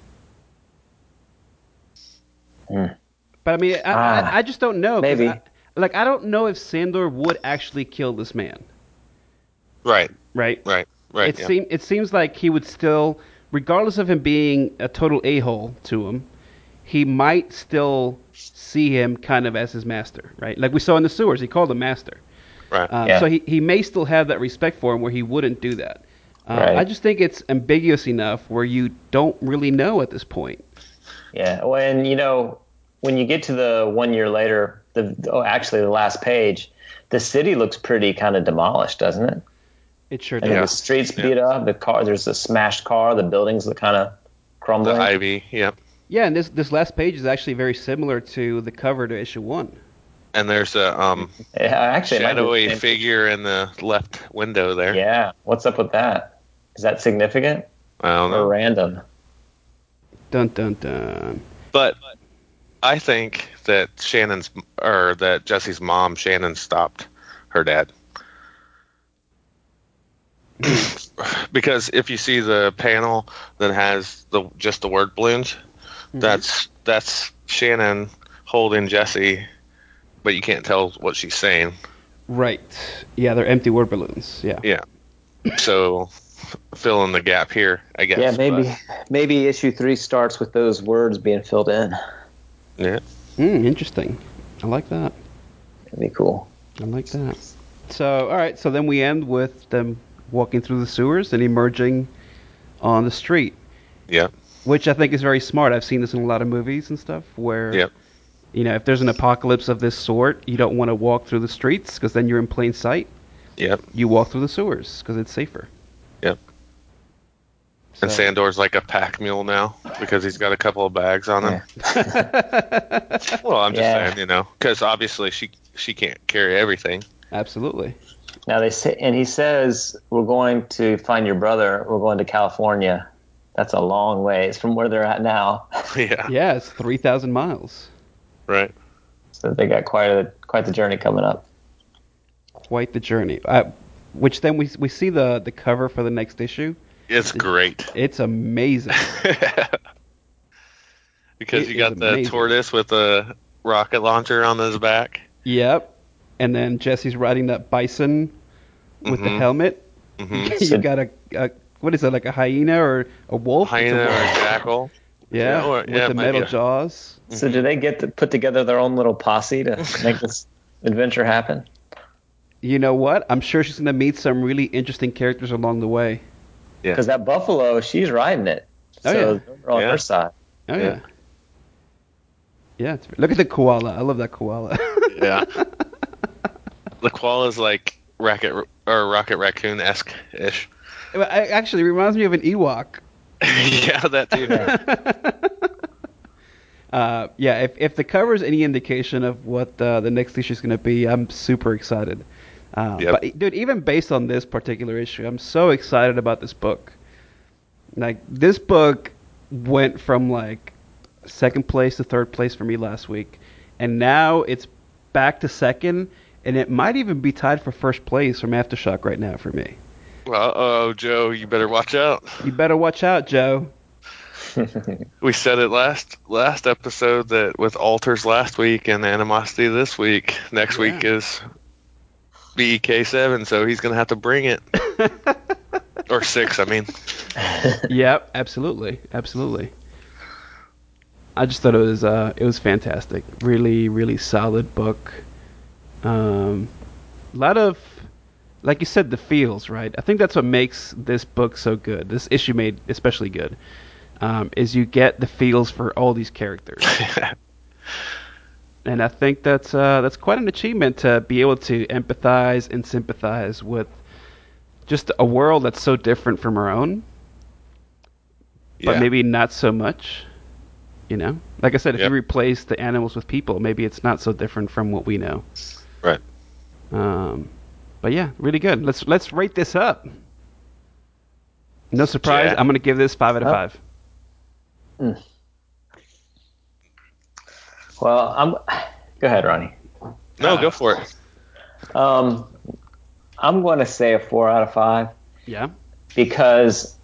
Mm. But I mean, I, Ah, I, I just don't know. 'cause maybe. I, like, I don't know if Sandor would actually kill this man, Right. right? Right. Right. It yeah. seem it seems like he would still, regardless of him being a total a-hole to him, he might still see him kind of as his master, right? Like we saw in the sewers, he called him master. Right. Um, Yeah. So he, he may still have that respect for him where he wouldn't do that. Um, Right. I just think it's ambiguous enough where you don't really know at this point. Yeah, when you know when you get to the one year later, the oh, actually the last page, the city looks pretty kind of demolished, doesn't it? It sure I mean, Yeah. the streets Yeah. beat up, the car, there's a smashed car, the buildings look kind of The crumbling. ivy. Yep. Yeah, and this this last page is actually very similar to the cover to issue one. And there's a um Yeah, actually, it might be the shadowy same- figure in the left window there. Yeah, what's up with that? Is that significant I don't know. or random? Dun dun dun. But I think that Shannon's or that Jesse's mom, Shannon, stopped her dad. Because if you see the panel that has the just the word balloons, mm-hmm. that's that's Shannon holding Jesse, but you can't tell what she's saying. Right. Yeah, they're empty word balloons. Yeah. Yeah. So fill in the gap here, I guess. Yeah, maybe but. maybe issue three starts with those words being filled in. Yeah. Mm, interesting. I like that. That'd be cool. I like that. So, all right. So then we end with them walking through the sewers and emerging on the street. Yeah. Which I think is very smart. I've seen this in a lot of movies and stuff where, yep. you know, if there's an apocalypse of this sort, you don't want to walk through the streets because then you're in plain sight. Yep. You walk through the sewers because it's safer. Yep. So. And Sandor's like a pack mule now because he's got a couple of bags on him. Yeah. Well, I'm just yeah. saying, you know, because obviously she she can't carry everything. Absolutely. Now they say, and he says, "We're going to find your brother. We're going to California." That's a long ways from where they're at now. Yeah. Yeah, it's three thousand miles. Right. So they got quite a quite the journey coming up. Quite the journey. Uh, which then we we see the the cover for the next issue. It's great. It's amazing. Because it you got the amazing. tortoise with a rocket launcher on his back. Yep. And then Jesse's riding that bison with mm-hmm. the helmet. Mm-hmm. You got a, a what is that, like a hyena or a wolf? Hyena a or a jackal. Yeah, yeah or, with yeah, the metal be. jaws. So do they get to put together their own little posse to make this adventure happen? You know what? I'm sure she's going to meet some really interesting characters along the way. Yeah. Because that buffalo, she's riding it. So oh, yeah. they're on yeah. her side. Oh, yeah. Yeah. It's, look at the koala. I love that koala. Yeah. The koala's like Rocket or Rocket Raccoon-esque ish. It actually reminds me of an Ewok. Yeah, that too. uh, yeah, if if the cover is any indication of what uh, the next issue is going to be, I'm super excited. Uh, yep. But dude, even based on this particular issue, I'm so excited about this book. Like this book went from like second place to third place for me last week, and now it's back to second, and it might even be tied for first place from Aftershock right now for me. Well, oh, Joe, you better watch out. You better watch out, Joe. We said it last last episode that with Alters last week and Animosity this week, next yeah. week is B E K seven, so he's going to have to bring it. Or six, I mean. Yep, absolutely, absolutely. I just thought it was uh, it was fantastic. Really, really solid book. Um, a lot of, like you said, the feels, right? I think that's what makes this book so good. This issue made especially good. Um, is you get the feels for all these characters. And I think that's uh, that's quite an achievement to be able to empathize and sympathize with just a world that's so different from our own, but yeah. maybe not so much. You know, like I said, if yep. you replace the animals with people, maybe it's not so different from what we know. Right. Um, but yeah, really good. Let's let's rate this up. No surprise, yeah. I'm gonna give this five out of oh. five. Mm. Well, I'm. Go ahead, Ronnie. No, uh, go for it. Um, I'm going to say a four out of five. Yeah. Because,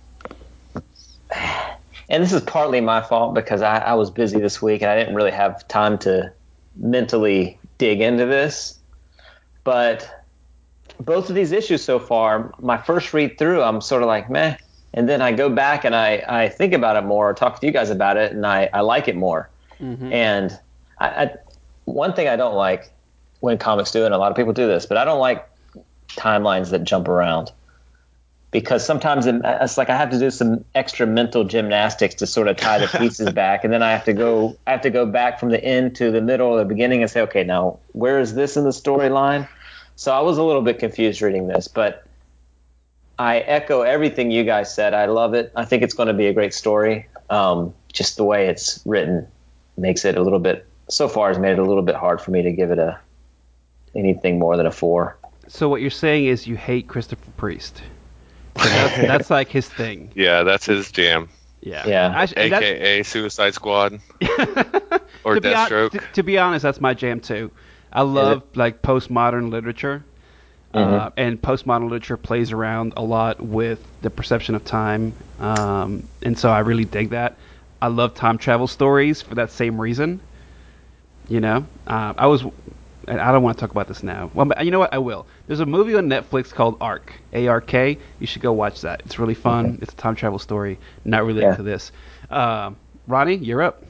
and this is partly my fault because I, I was busy this week and I didn't really have time to mentally dig into this. But both of these issues so far, my first read through, I'm sort of like, meh. And then I go back and I, I think about it more, or talk to you guys about it, and I, I like it more. Mm-hmm. And I, I, one thing I don't like when comics do, and a lot of people do this, but I don't like timelines that jump around. Because sometimes it, it's like I have to do some extra mental gymnastics to sort of tie the pieces back, and then I have to go I have to go back from the end to the middle or the beginning and say, okay, now where is this in the storyline? So I was a little bit confused reading this, but I echo everything you guys said. I love it. I think it's going to be a great story. Um, just the way it's written makes it a little bit, so far has made it a little bit hard for me to give it a anything more than a four. So what you're saying is you hate Christopher Priest. So that's, that's like his thing. Yeah, that's his jam. Yeah. Yeah. Actually, A K A Suicide Squad or to be hon- Deathstroke. to, to be honest, that's my jam too. I love like postmodern literature, Mm-hmm. uh, and postmodern literature plays around a lot with the perception of time, um, and so I really dig that. I love time travel stories for that same reason. You know, uh, I was. and I don't want to talk about this now. Well, you know what? I will. There's a movie on Netflix called Ark, A R K. You should go watch that. It's really fun. Okay. It's a time travel story, not related Yeah. to this. Um, Ronnie, you're up.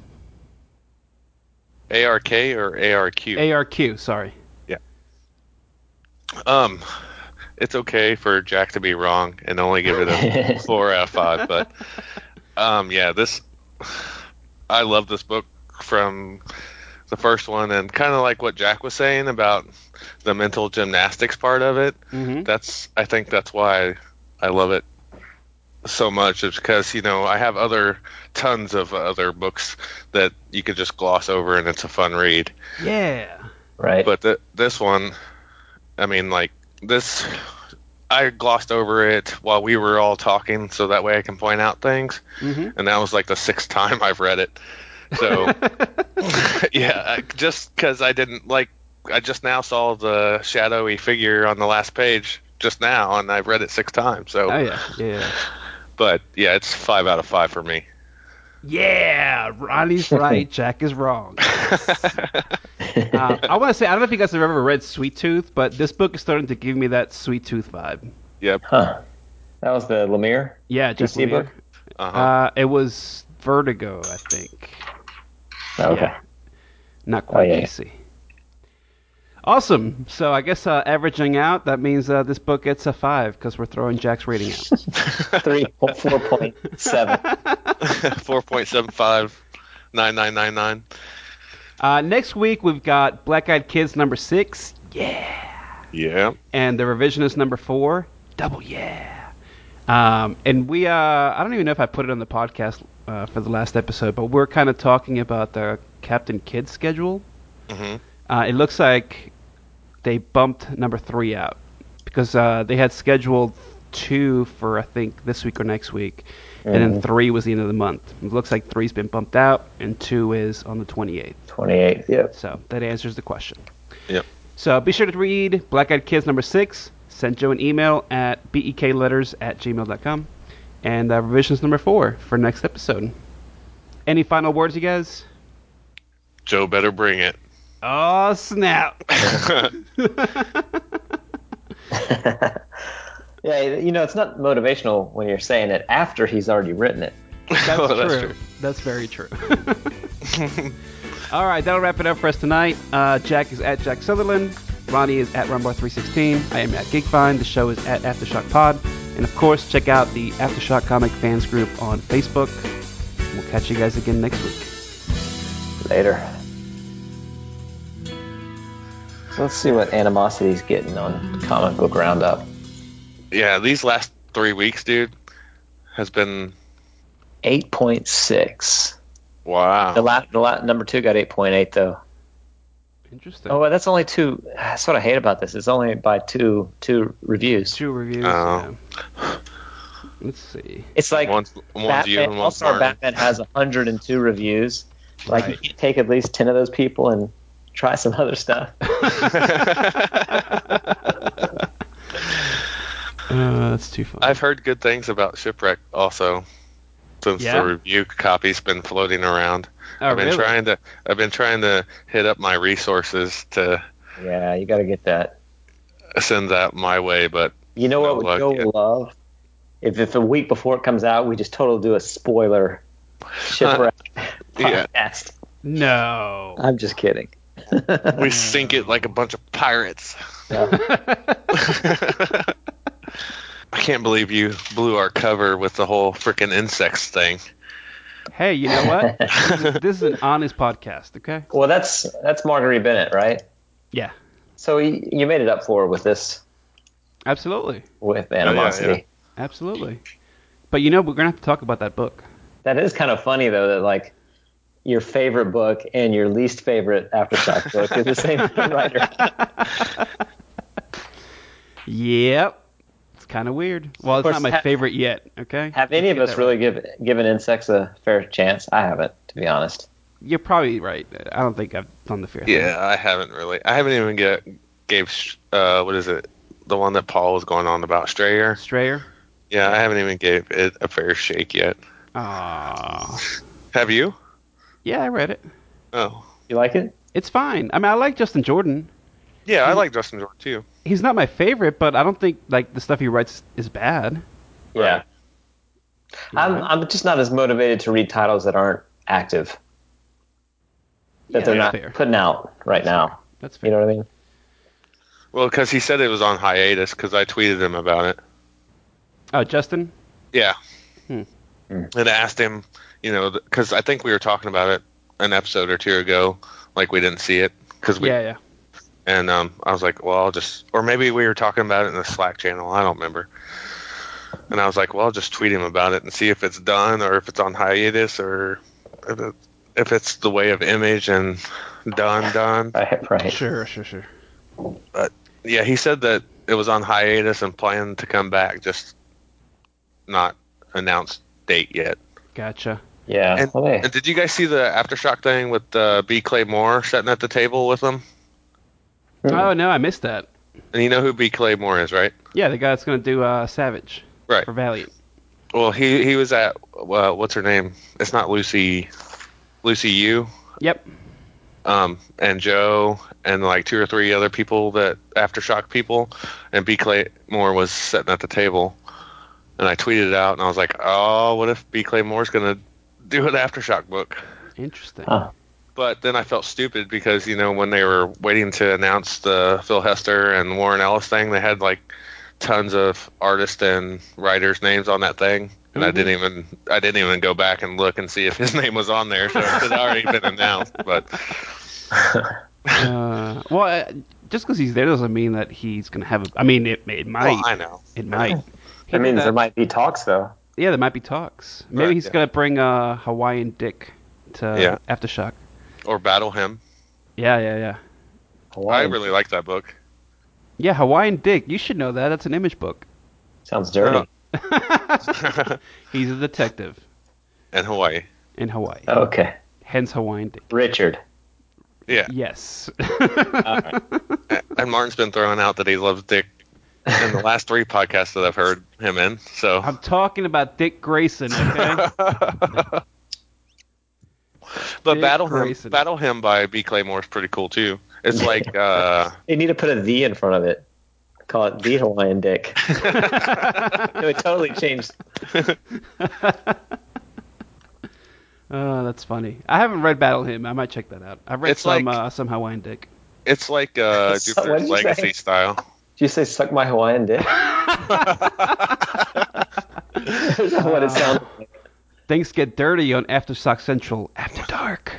A R K or A R Q? A R Q, sorry. Um, it's okay for Jack to be wrong and only give it a four out of five. But um, yeah, this I love this book from the first one, and kind of like what Jack was saying about the mental gymnastics part of it. Mm-hmm. That's I think that's why I love it so much. It's because you know I have other tons of other books that you could just gloss over and it's a fun read. Yeah. Right. But the, this one, I mean, like this, I glossed over it while we were all talking, so that way I can point out things. Mm-hmm. And that was like the sixth time I've read it. So, yeah, I- just because I didn't like, I just now saw the shadowy figure on the last page just now, and I've read it six times. So, Oh yeah, yeah. but yeah, it's five out of five for me. Yeah, Ronnie's right, Jack is wrong. uh, I want to say, I don't know if you guys have ever read Sweet Tooth, but this book is starting to give me that Sweet Tooth vibe. Yep. Huh. That was the Lemire? Yeah, Jeff D C Lemire. book? Uh-huh. Uh, it was Vertigo, I think. Oh, okay. Yeah. Not quite Oh, yeah, yeah. D C. Awesome. So I guess uh, averaging out, that means uh, this book gets a five because we're throwing Jack's rating out. Three, four point seven. four point seven five nine nine nine nine. Uh, next week we've got Black Eyed Kids number six, yeah, Yeah. and The Revisionist number four, double yeah. Um, and we, uh, I don't even know if I put it on the podcast uh, for the last episode, but we're kind of talking about the Captain Kidd schedule. Mm-hmm. Uh, it looks like they bumped number three out because uh, they had scheduled two for I think this week or next week, and then Mhm. three was the end of the month. It looks like three's been bumped out, and two is on the twenty-eighth. twenty-eight, yep. So that answers the question. Yep. So be sure to read Black Eyed Kids number six. Send Joe an email at bekletters at gmail dot com. And uh, revisions number four for next episode. Any final words, you guys? Joe better bring it. Oh, snap. Yeah, you know, it's not motivational when you're saying it after he's already written it. That's Well, true. that's That's, true. very true. All right, that'll wrap it up for us tonight. Uh, Jack is at Jack Sutherland. Ronnie is at Rumbar three sixteen. I am at Geekfind. The show is at Aftershock Pod. And of course, check out the Aftershock Comic Fans group on Facebook. We'll catch you guys again next week. Later. So let's see what Animosity's getting on Comic Book Roundup. Yeah, these last three weeks, dude, has been eight point six. wow. The la- the la- number two got eight point eight, though. Interesting. Oh, well, that's only two. That's what I hate about this. It's only by two two reviews. Two reviews. Oh. Yeah. Let's see. It's like one's one's you Batman, and one's All-Star Martin. Batman has one hundred two reviews. Like, Right. you can't take at least ten of those people and try some other stuff. Uh, that's too funny. I've heard good things about Shipwreck also, since Yeah? the review copy's been floating around. Oh, I've been really? trying to I've been trying to hit up my resources to Yeah, you got to get that. send that my way, but You know No what luck Joe yet. will love? If, if a week before it comes out, we just totally do a spoiler Shipwreck Yeah. podcast. No. I'm just kidding. we sink it like a bunch of pirates. I can't believe you blew our cover with the whole freaking insects thing. Hey, you know what? This is, this is an honest podcast, okay? Well, that's that's Marguerite Bennett, right? Yeah, So you, you made it up for her with this, absolutely. with Animosity. yeah. Absolutely. But you know, we're going to have to talk about that book. That is kind of funny, though, that like your favorite book and your least favorite Aftershock book is the same writer. Yep. It's kind of weird. Well, it's course, not my ha- favorite yet. Okay. Have any of Get us that really right. give, given insects a fair chance? I haven't, to be honest. You're probably right. I don't think I've done the fair thing. Yeah, I haven't really. I haven't even get gave uh what is it? The one that Paul was going on about, Strayer. Strayer. Yeah, I haven't even gave it a fair shake yet. Ah. Have you? Yeah, I read it. Oh. You like it? It's fine. I mean, I like Justin Jordan. Yeah, I like Justin Jordan too. He's not my favorite, but I don't think like the stuff he writes is bad. Yeah. Right. I'm know? I'm just not as motivated to read titles that aren't active. That Yeah, they're that's not fair. putting out right now. That's fair. You know what I mean? Well, because he said it was on hiatus because I tweeted him about it. Oh, Justin. Yeah. Hmm. And asked him, you know, because I think we were talking about it an episode or two ago, like we didn't see it. Cause we, Yeah, yeah. And um, I was like, well, I'll just, or maybe we were talking about it in the Slack channel. I don't remember. And I was like, well, I'll just tweet him about it and see if it's done or if it's on hiatus or if, it, if it's the way of Image and done, done. Right, right. Sure, sure, sure. But yeah, he said that it was on hiatus and planned to come back, just not announced date yet. Gotcha. Yeah. And, well, hey. and did you guys see the Aftershock thing with uh, B. Clay Moore sitting at the table with them? Oh no, I missed that. And you know who B. Clay Moore is, right? Yeah, the guy that's gonna do uh, Savage. Right. For Valiant. Well, he he was at uh, what's her name? It's not Lucy. Lucy Yu. Yep. Um, and Joe and like two or three other people that Aftershock people, and B. Clay Moore was sitting at the table, and I tweeted it out, and I was like, oh, what if B. Clay Moore's gonna do an Aftershock book? Interesting. Huh. But then I felt stupid because, you know, when they were waiting to announce the Phil Hester and Warren Ellis thing, they had like tons of artists and writers' names on that thing, and I Mhm. didn't even I didn't even go back and look and see if his name was on there, so it had already been announced. But Uh, well, uh, just because he's there doesn't mean that he's gonna have. A, I mean, it it might. well, I know. It might. He That did means that- there might be talks, though. Yeah, there might be talks. Maybe Right, he's yeah. gonna bring uh, Hawaiian Dick to Yeah. Aftershock. Or Battle Him. Yeah, yeah, yeah. I Hawaiian really like that book. Yeah, Hawaiian Dick. You should know that. That's an Image book. Sounds dirty. He's a detective And Hawaii. in Hawaii. Okay. Hence Hawaiian Dick. Richard. Yeah. Yes. Alright. And Martin's been throwing out that he loves Dick in the last three podcasts that I've heard him in. So I'm talking about Dick Grayson, okay? But Dick Battle Him, Grayson. Battle Him by B. Claymore is pretty cool too. It's like uh, You need to put a V in front of it. Call it the Hawaiian Dick. It would totally change. Oh, that's funny. I haven't read Battle Hymn. I might check that out. I've read It's some like- uh, some Hawaiian Dick. it's like uh, So- Jupiter's what'd you Legacy say? style. Did you say suck my Hawaiian Dick? Is that what it sounds like? Things get dirty on Aftershock Central after dark.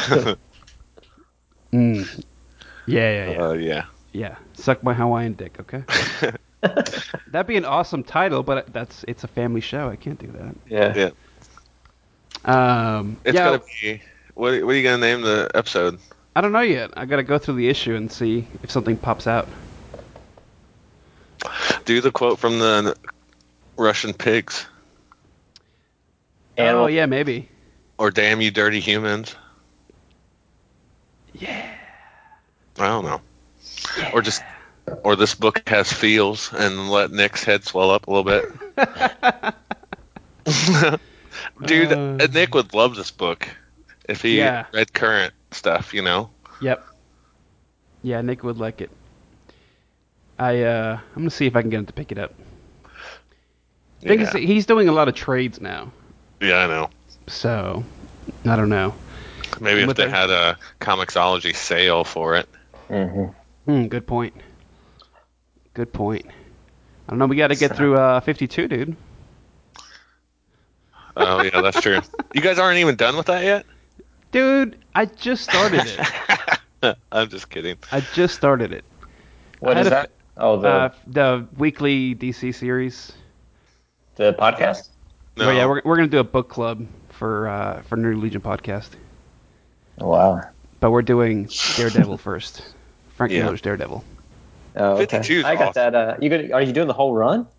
Mm. Yeah, yeah, yeah. Uh, yeah. Yeah. Suck my Hawaiian Dick, okay? That'd be an awesome title, but that's it's a family show. I can't do that. Yeah. Yeah. Um, It's yeah, gonna be. What, what are you gonna name the episode? I don't know yet. I gotta go through the issue and see if something pops out. Do the quote from the Russian pigs, Animal. Oh yeah, maybe. or "Damn you, dirty humans." Yeah. I don't know. Or just, or this book has feels, and let Nick's head swell up a little bit. Dude, Uh. Nick would love this book if he Yeah. read current stuff. You know. Yep. Yeah, Nick would like it. I uh, I'm gonna see if I can get him to pick it up. Thing is, Yeah. he's doing a lot of trades now, Yeah, I know. so I don't know. Maybe if With they the- had a Comixology sale for it. Mm-hmm. Hmm, good point. Good point. I don't know. We got to get through uh, fifty-two, dude. Oh yeah, that's true. You guys aren't even done with that yet? Dude, I just started it. I'm just kidding. I just started it. What I is had a- that? Oh, the Uh, the weekly D C series. the podcast. No. Oh yeah, we're we're gonna do a book club for uh, for Nerd Legion podcast, Oh, wow. but we're doing Daredevil first. Frank Yeah. Miller's Daredevil. Oh, okay. fifty-two is I got awesome. that. Uh, you gonna, are you doing the whole run?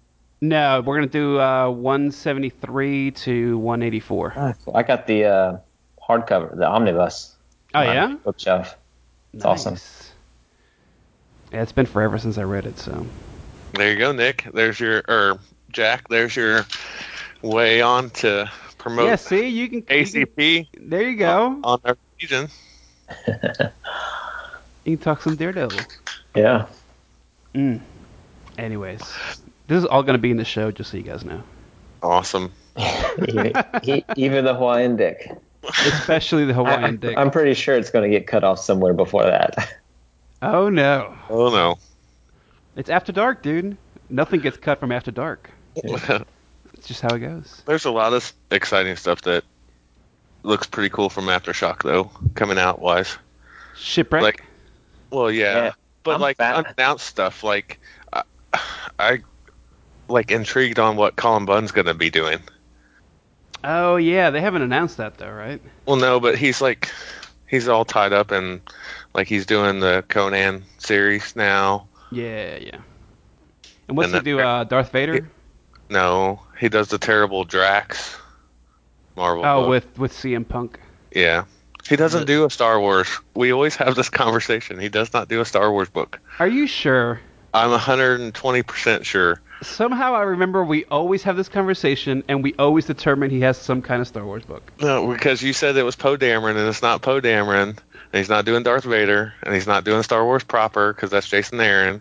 No, we're gonna do uh, one seventy-three to one eighty-four. Ah, cool. I got the uh, hardcover, the omnibus. Oh on my yeah, bookshelf. It's nice. awesome. Yeah, it's been forever since I read it, so. There you go, Nick. There's your, or Jack, there's your way on to promote Yeah, see, you can. A You C can P there you go. on our region. You can talk some Daredevil. Yeah. Mm. Anyways, this is all gonna be in the show, just so you guys know. Awesome. even, he, even the Hawaiian Dick. Especially the Hawaiian I'm, Dick. I'm pretty sure it's going to get cut off somewhere before that. Oh no, Oh, no. it's After Dark, dude. Nothing gets cut from After Dark. It's just how it goes. There's a lot of exciting stuff that looks pretty cool from Aftershock, though, coming out wise. Shipwreck. Like, well, yeah, Yeah, but I'm like fat. unannounced stuff. Like, I, I like intrigued on what Colin Bunn's gonna be doing. Oh yeah, they haven't announced that though, right? Well, no, but he's like, he's all tied up and like he's doing the Conan series now. Yeah, yeah. And what's And he do? that- Uh, Darth Vader? No, he does the terrible Drax Marvel. Oh, book. with with C M Punk. Yeah. He doesn't do a Star Wars. We always have this conversation. He does not do a Star Wars book. Are you sure? I'm one hundred twenty percent sure. Somehow I remember we always have this conversation, and we always determine he has some kind of Star Wars book. No, because you said it was Poe Dameron, and it's not Poe Dameron, and he's not doing Darth Vader, and he's not doing Star Wars proper, because that's Jason Aaron.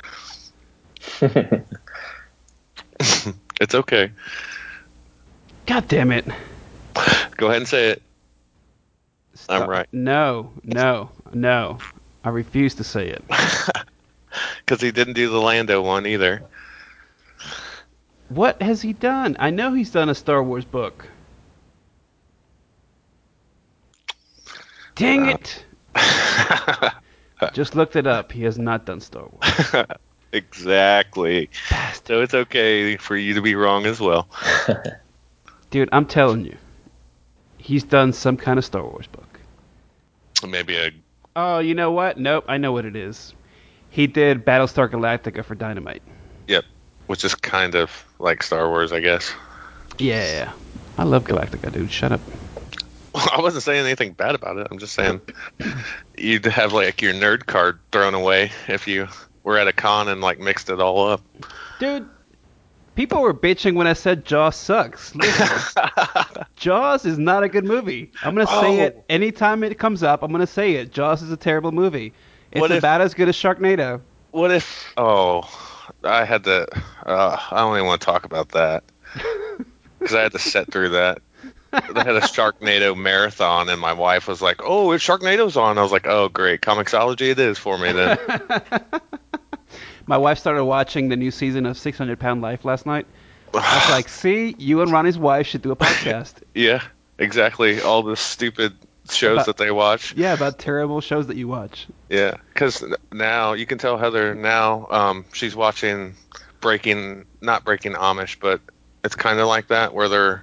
It's okay. God damn it! Go ahead and say it. Stop. I'm right. No, no, no. I refuse to say it. Because he didn't do the Lando one either. What has he done? I know he's done a Star Wars book. Dang it! Just looked it up. He has not done Star Wars. Exactly. Bastard. So it's okay for you to be wrong as well. Dude, I'm telling you. He's done some kind of Star Wars book. Maybe a... Oh, you know what? Nope, I know what it is. He did Battlestar Galactica for Dynamite. Yep. Which is kind of like Star Wars, I guess. Yeah. I love Galactica, dude. Shut up. I wasn't saying anything bad about it. I'm just saying you'd have like your nerd card thrown away if you were at a con and like mixed it all up. Dude, people were bitching when I said Jaws sucks. Listen, Jaws is not a good movie. I'm going to say Oh. it anytime it comes up. I'm going to say it. Jaws is a terrible movie. It's What if- about as good as Sharknado. What if? Oh, I had to. Uh, I don't even want to talk about that because I had to sit through that. I had a Sharknado marathon, and my wife was like, "Oh, if Sharknado's on," I was like, "Oh, great, Comixology it is for me then." My wife started watching the new season of six hundred pound Life last night. I was like, see, you and Ronnie's wife should do a podcast. Yeah, exactly. All the stupid shows About- that they watch. Yeah, about terrible shows that you watch. Yeah, because now you can tell Heather now um, she's watching Breaking, not Breaking Amish, but it's kind of like that where they're.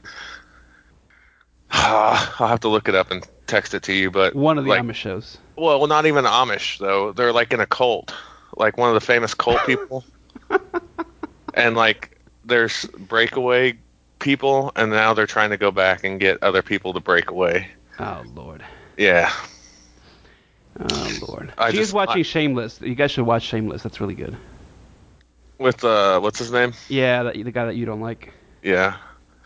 I'll have to look it up and text it to you, but One of the like, Amish shows. well, not even Amish though. They're like in a cult, like one of the famous cult people, and like there's breakaway people, and now they're trying to go back and get other people to break away. Oh, Lord. Yeah. Oh, Lord. I She's just- watching I- Shameless. You guys should watch Shameless. That's really good. With uh, what's his name? Yeah, that, the guy that you don't like. Yeah.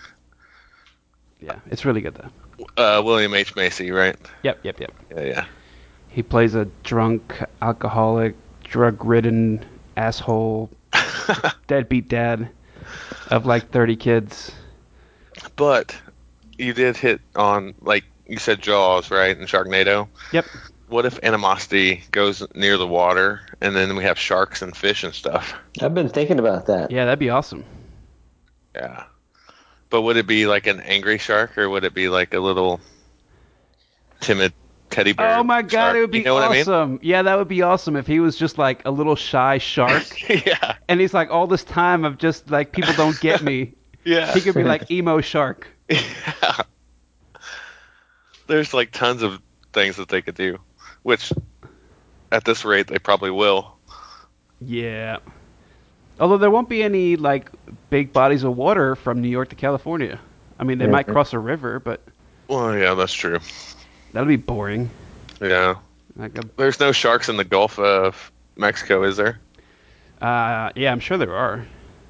Yeah, it's really good, though. Uh, William H. Macy, right? Yep, yep, yep. Yeah, yeah. He plays a drunk, alcoholic, drug-ridden asshole, deadbeat dad of like thirty kids. But you did hit on, like you said, Jaws, right? And Sharknado. Yep. What if Animosity goes near the water, and then we have sharks and fish and stuff? I've been thinking about that. Yeah, that'd be awesome. Yeah. But would it be like an angry shark, or would it be like a little timid teddy bear? Oh my god, shark? it would be You know what I mean? awesome. Yeah, that would be awesome if he was just like a little shy shark. Yeah. And he's like, all this time of just like, people don't get me. Yeah. He could be like emo shark. Yeah. There's like tons of things that they could do, which at this rate they probably will. Yeah. Although there won't be any like big bodies of water from New York to California. I mean, they mm-hmm. might cross a river, but well, yeah, that's true. That'll be boring. Yeah. Like a, There's no sharks in the Gulf of Mexico, is there? Uh, yeah, I'm sure there are.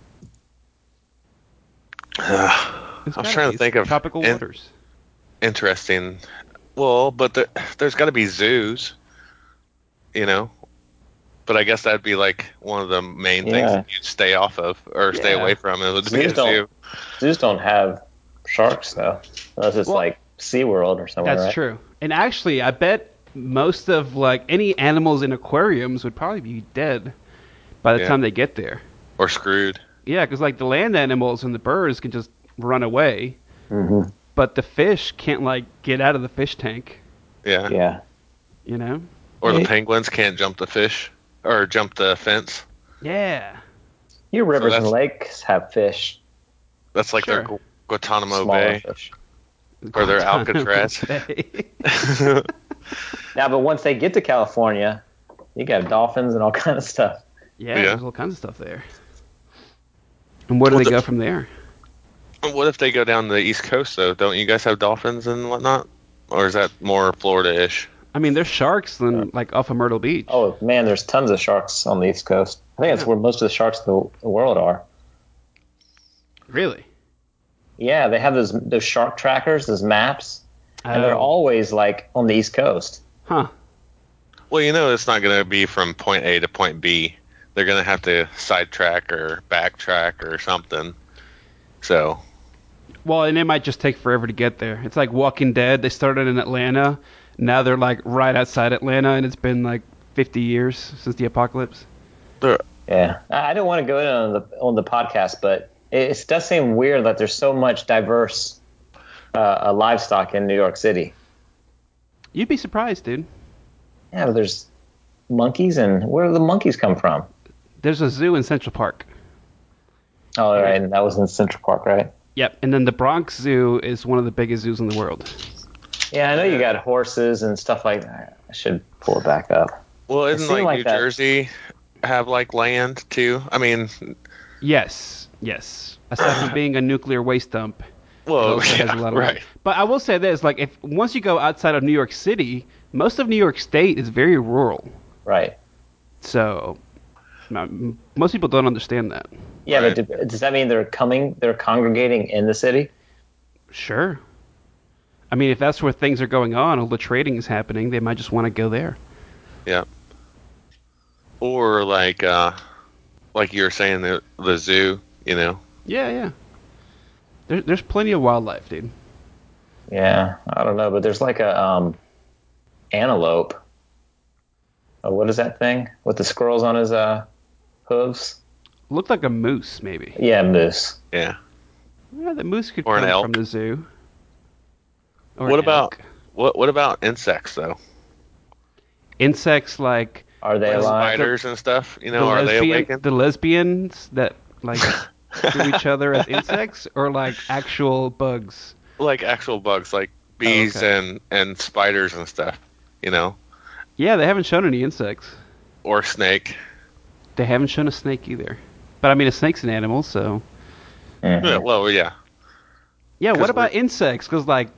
Uh, I'm trying to think of tropical in, waters. Interesting. Well, but there, there's got to be zoos, you know. But I guess that'd be like one of the main yeah. things that you'd stay off of or yeah. stay away from. It would zoos be a zoo. Zoos don't have sharks though, unless it's well, like SeaWorld or somewhere. That's right? true. And actually, I bet most of like any animals in aquariums would probably be dead by the yeah. time they get there. Or screwed. Yeah, because like the land animals and the birds can just run away, mm-hmm. but the fish can't like get out of the fish tank. Yeah. Yeah. You know. Or the penguins can't jump the fish or jump the fence. Yeah. Your rivers so and lakes have fish. That's like sure. their Gu- Guantanamo Smaller Bay. Fish. Or their Alcatraz. Now, but once they get to California, you got dolphins and all kind of stuff. Yeah, yeah. There's all kinds of stuff there. And where do what they the, go from there? What if they go down the East Coast, though? Don't you guys have dolphins and whatnot? Or is that more Florida-ish? I mean, there's sharks than, like, off of Myrtle Beach. Oh, man, there's tons of sharks on the East Coast. I think yeah. that's where most of the sharks in the world are. Really? Yeah, they have those those shark trackers, those maps, oh. and they're always, like, on the East Coast. Huh. Well, you know it's not going to be from point A to point B. They're going to have to sidetrack or backtrack or something. So. Well, and it might just take forever to get there. It's like Walking Dead. They started in Atlanta. Now they're like right outside Atlanta, and it's been like fifty years since the apocalypse. Yeah. I don't want to go in on the on the podcast, but it does seem weird that there's so much diverse uh, livestock in New York City. You'd be surprised, dude. Yeah, but there's monkeys, and where do the monkeys come from? There's a zoo in Central Park. Oh, right, and that was in Central Park, right? Yep, and then the Bronx Zoo is one of the biggest zoos in the world. Yeah, I know you got horses and stuff like that. I should pull it back up. Well, isn't like, like New that. Jersey have like land too? I mean, yes, yes. Aside from being a nuclear waste dump, well, it yeah, has a lot of right. land. But I will say this: like, if once you go outside of New York City, most of New York State is very rural. Right. So, most people don't understand that. Yeah, right. but do, does that mean they're coming, they're congregating in the city? Sure. I mean, if that's where things are going on, all the trading is happening, they might just want to go there. Yeah. Or like, uh, like you were saying, the the zoo, you know. Yeah, yeah. There, there's plenty of wildlife, dude. Yeah, I don't know, but there's like a um, antelope. Oh, what is that thing with the squirrels on his uh, hooves? Looked like a moose, maybe. Yeah, moose. Yeah. Yeah, the moose could or come an elk. from the zoo. Or what an about elk. what? What about insects though? Insects like are they like alive? Spiders and stuff. You know, the are lesbian, they awakened? The lesbians that like do each other as insects, or like actual bugs? Like actual bugs, like bees oh, okay. and and spiders and stuff. You know. Yeah, they haven't shown any insects. Or snake. They haven't shown a snake either. But I mean, a snake's an animal, so. Mm-hmm. Yeah, well, yeah. Yeah, what about we're... insects? Because, like,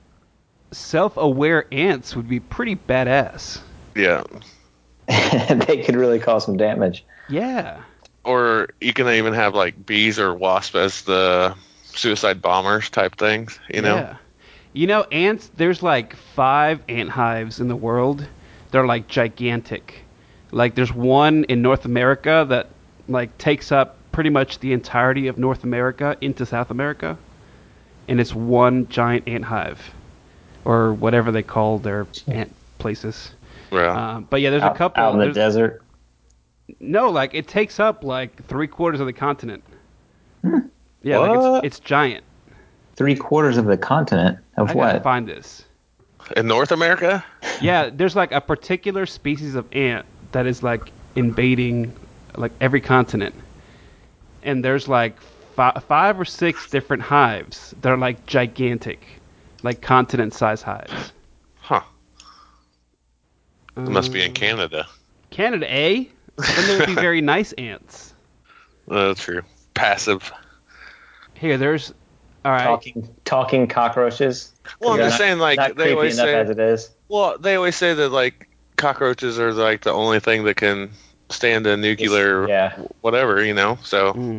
self-aware ants would be pretty badass. Yeah. They could really cause some damage. Yeah. Or you can even have, like, bees or wasps as the suicide bombers type things, you know? Yeah. You know, ants, there's, like, five ant hives in the world. They're, like, gigantic. Like, there's one in North America that, like, takes up pretty much the entirety of North America into South America. And it's one giant ant hive. Or whatever they call their ant places. Yeah. Um, but, yeah, there's out, a couple. Out in the desert? No, like, it takes up, like, three quarters of the continent. Hmm. Yeah, what? like, it's, it's giant. Three quarters of the continent? Of I what? I gotta find this. In North America? Yeah, there's, like, a particular species of ant that is, like, invading, like, every continent. And there's, like, fi- five or six different hives that are, like, gigantic. Like, continent-sized hives. Huh. It Um, must be in Canada. Canada, eh? Then there would be very nice ants. Uh, true. Passive. Here, there's. All right. Talking talking cockroaches. Well, I'm They're just not- saying, like, not they creepy always enough say. as it is. Well, they always say that, like, cockroaches are, like, the only thing that can stand a nuclear Yeah. whatever, you know? So, Mm.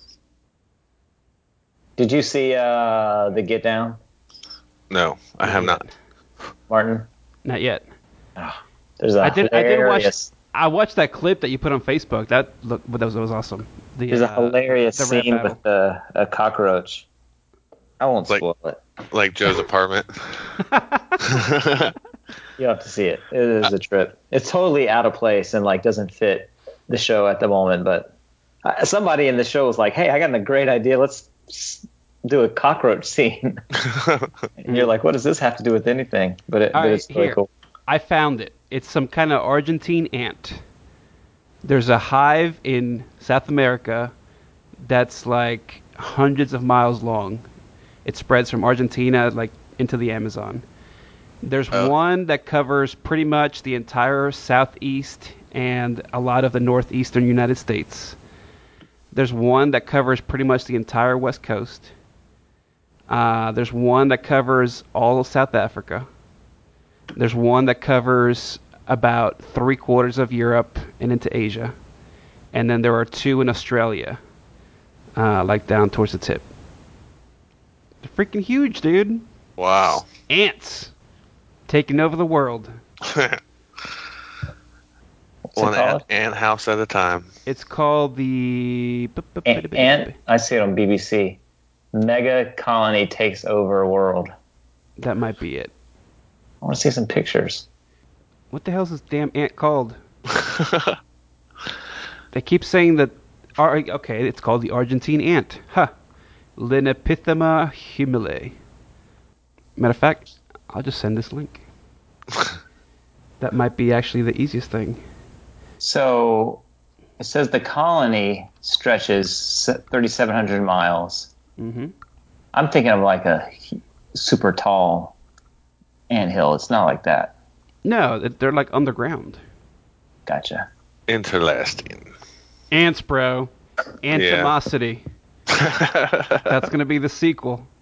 Did you see uh, the Get Down, no, I have not. Martin? Not yet. There's a I did. I did watch. hilarious. I watched that clip that you put on Facebook. That look. That was, that was awesome. The, There's a uh, hilarious the rap scene battle. with a, a cockroach. I won't Like- spoil it. Like Joe's apartment. You have to see it. It is a trip. It's totally out of place and like doesn't fit the show at the moment. But uh, somebody in the show was like, "Hey, I got a great idea. Let's s- do a cockroach scene." And you're like, "What does this have to do with anything?" But, it, All but right, it's really here. cool. I found it. It's some kind of Argentine ant. There's a hive in South America that's like hundreds of miles long. It spreads from Argentina like into the Amazon. There's Oh. one that covers pretty much the entire southeast and a lot of the northeastern United States. There's one that covers pretty much the entire west coast. Uh, there's one that covers all of South Africa. There's one that covers about three quarters of Europe and into Asia. And then there are two in Australia, uh, like down towards the tip. They're freaking huge, dude. Wow. Ants taking over the world. What's One it called? ant, ant house at a time. It's called the... Ant, Ant. I see it on B B C. Mega colony takes over world. That might be it. I want to see some pictures. What the hell's this damn ant called? They keep saying that... Ar- Okay, it's called the Argentine ant. Huh. Linapithema humile. Matter of fact, I'll just send this link. That might be actually the easiest thing. So it says the colony stretches thirty-seven hundred miles. Mm-hmm. I'm thinking of like a super tall anthill. It's not like that. No, they're like underground. Gotcha. Interesting. Ants, bro. Antimosity. That's going to be the sequel.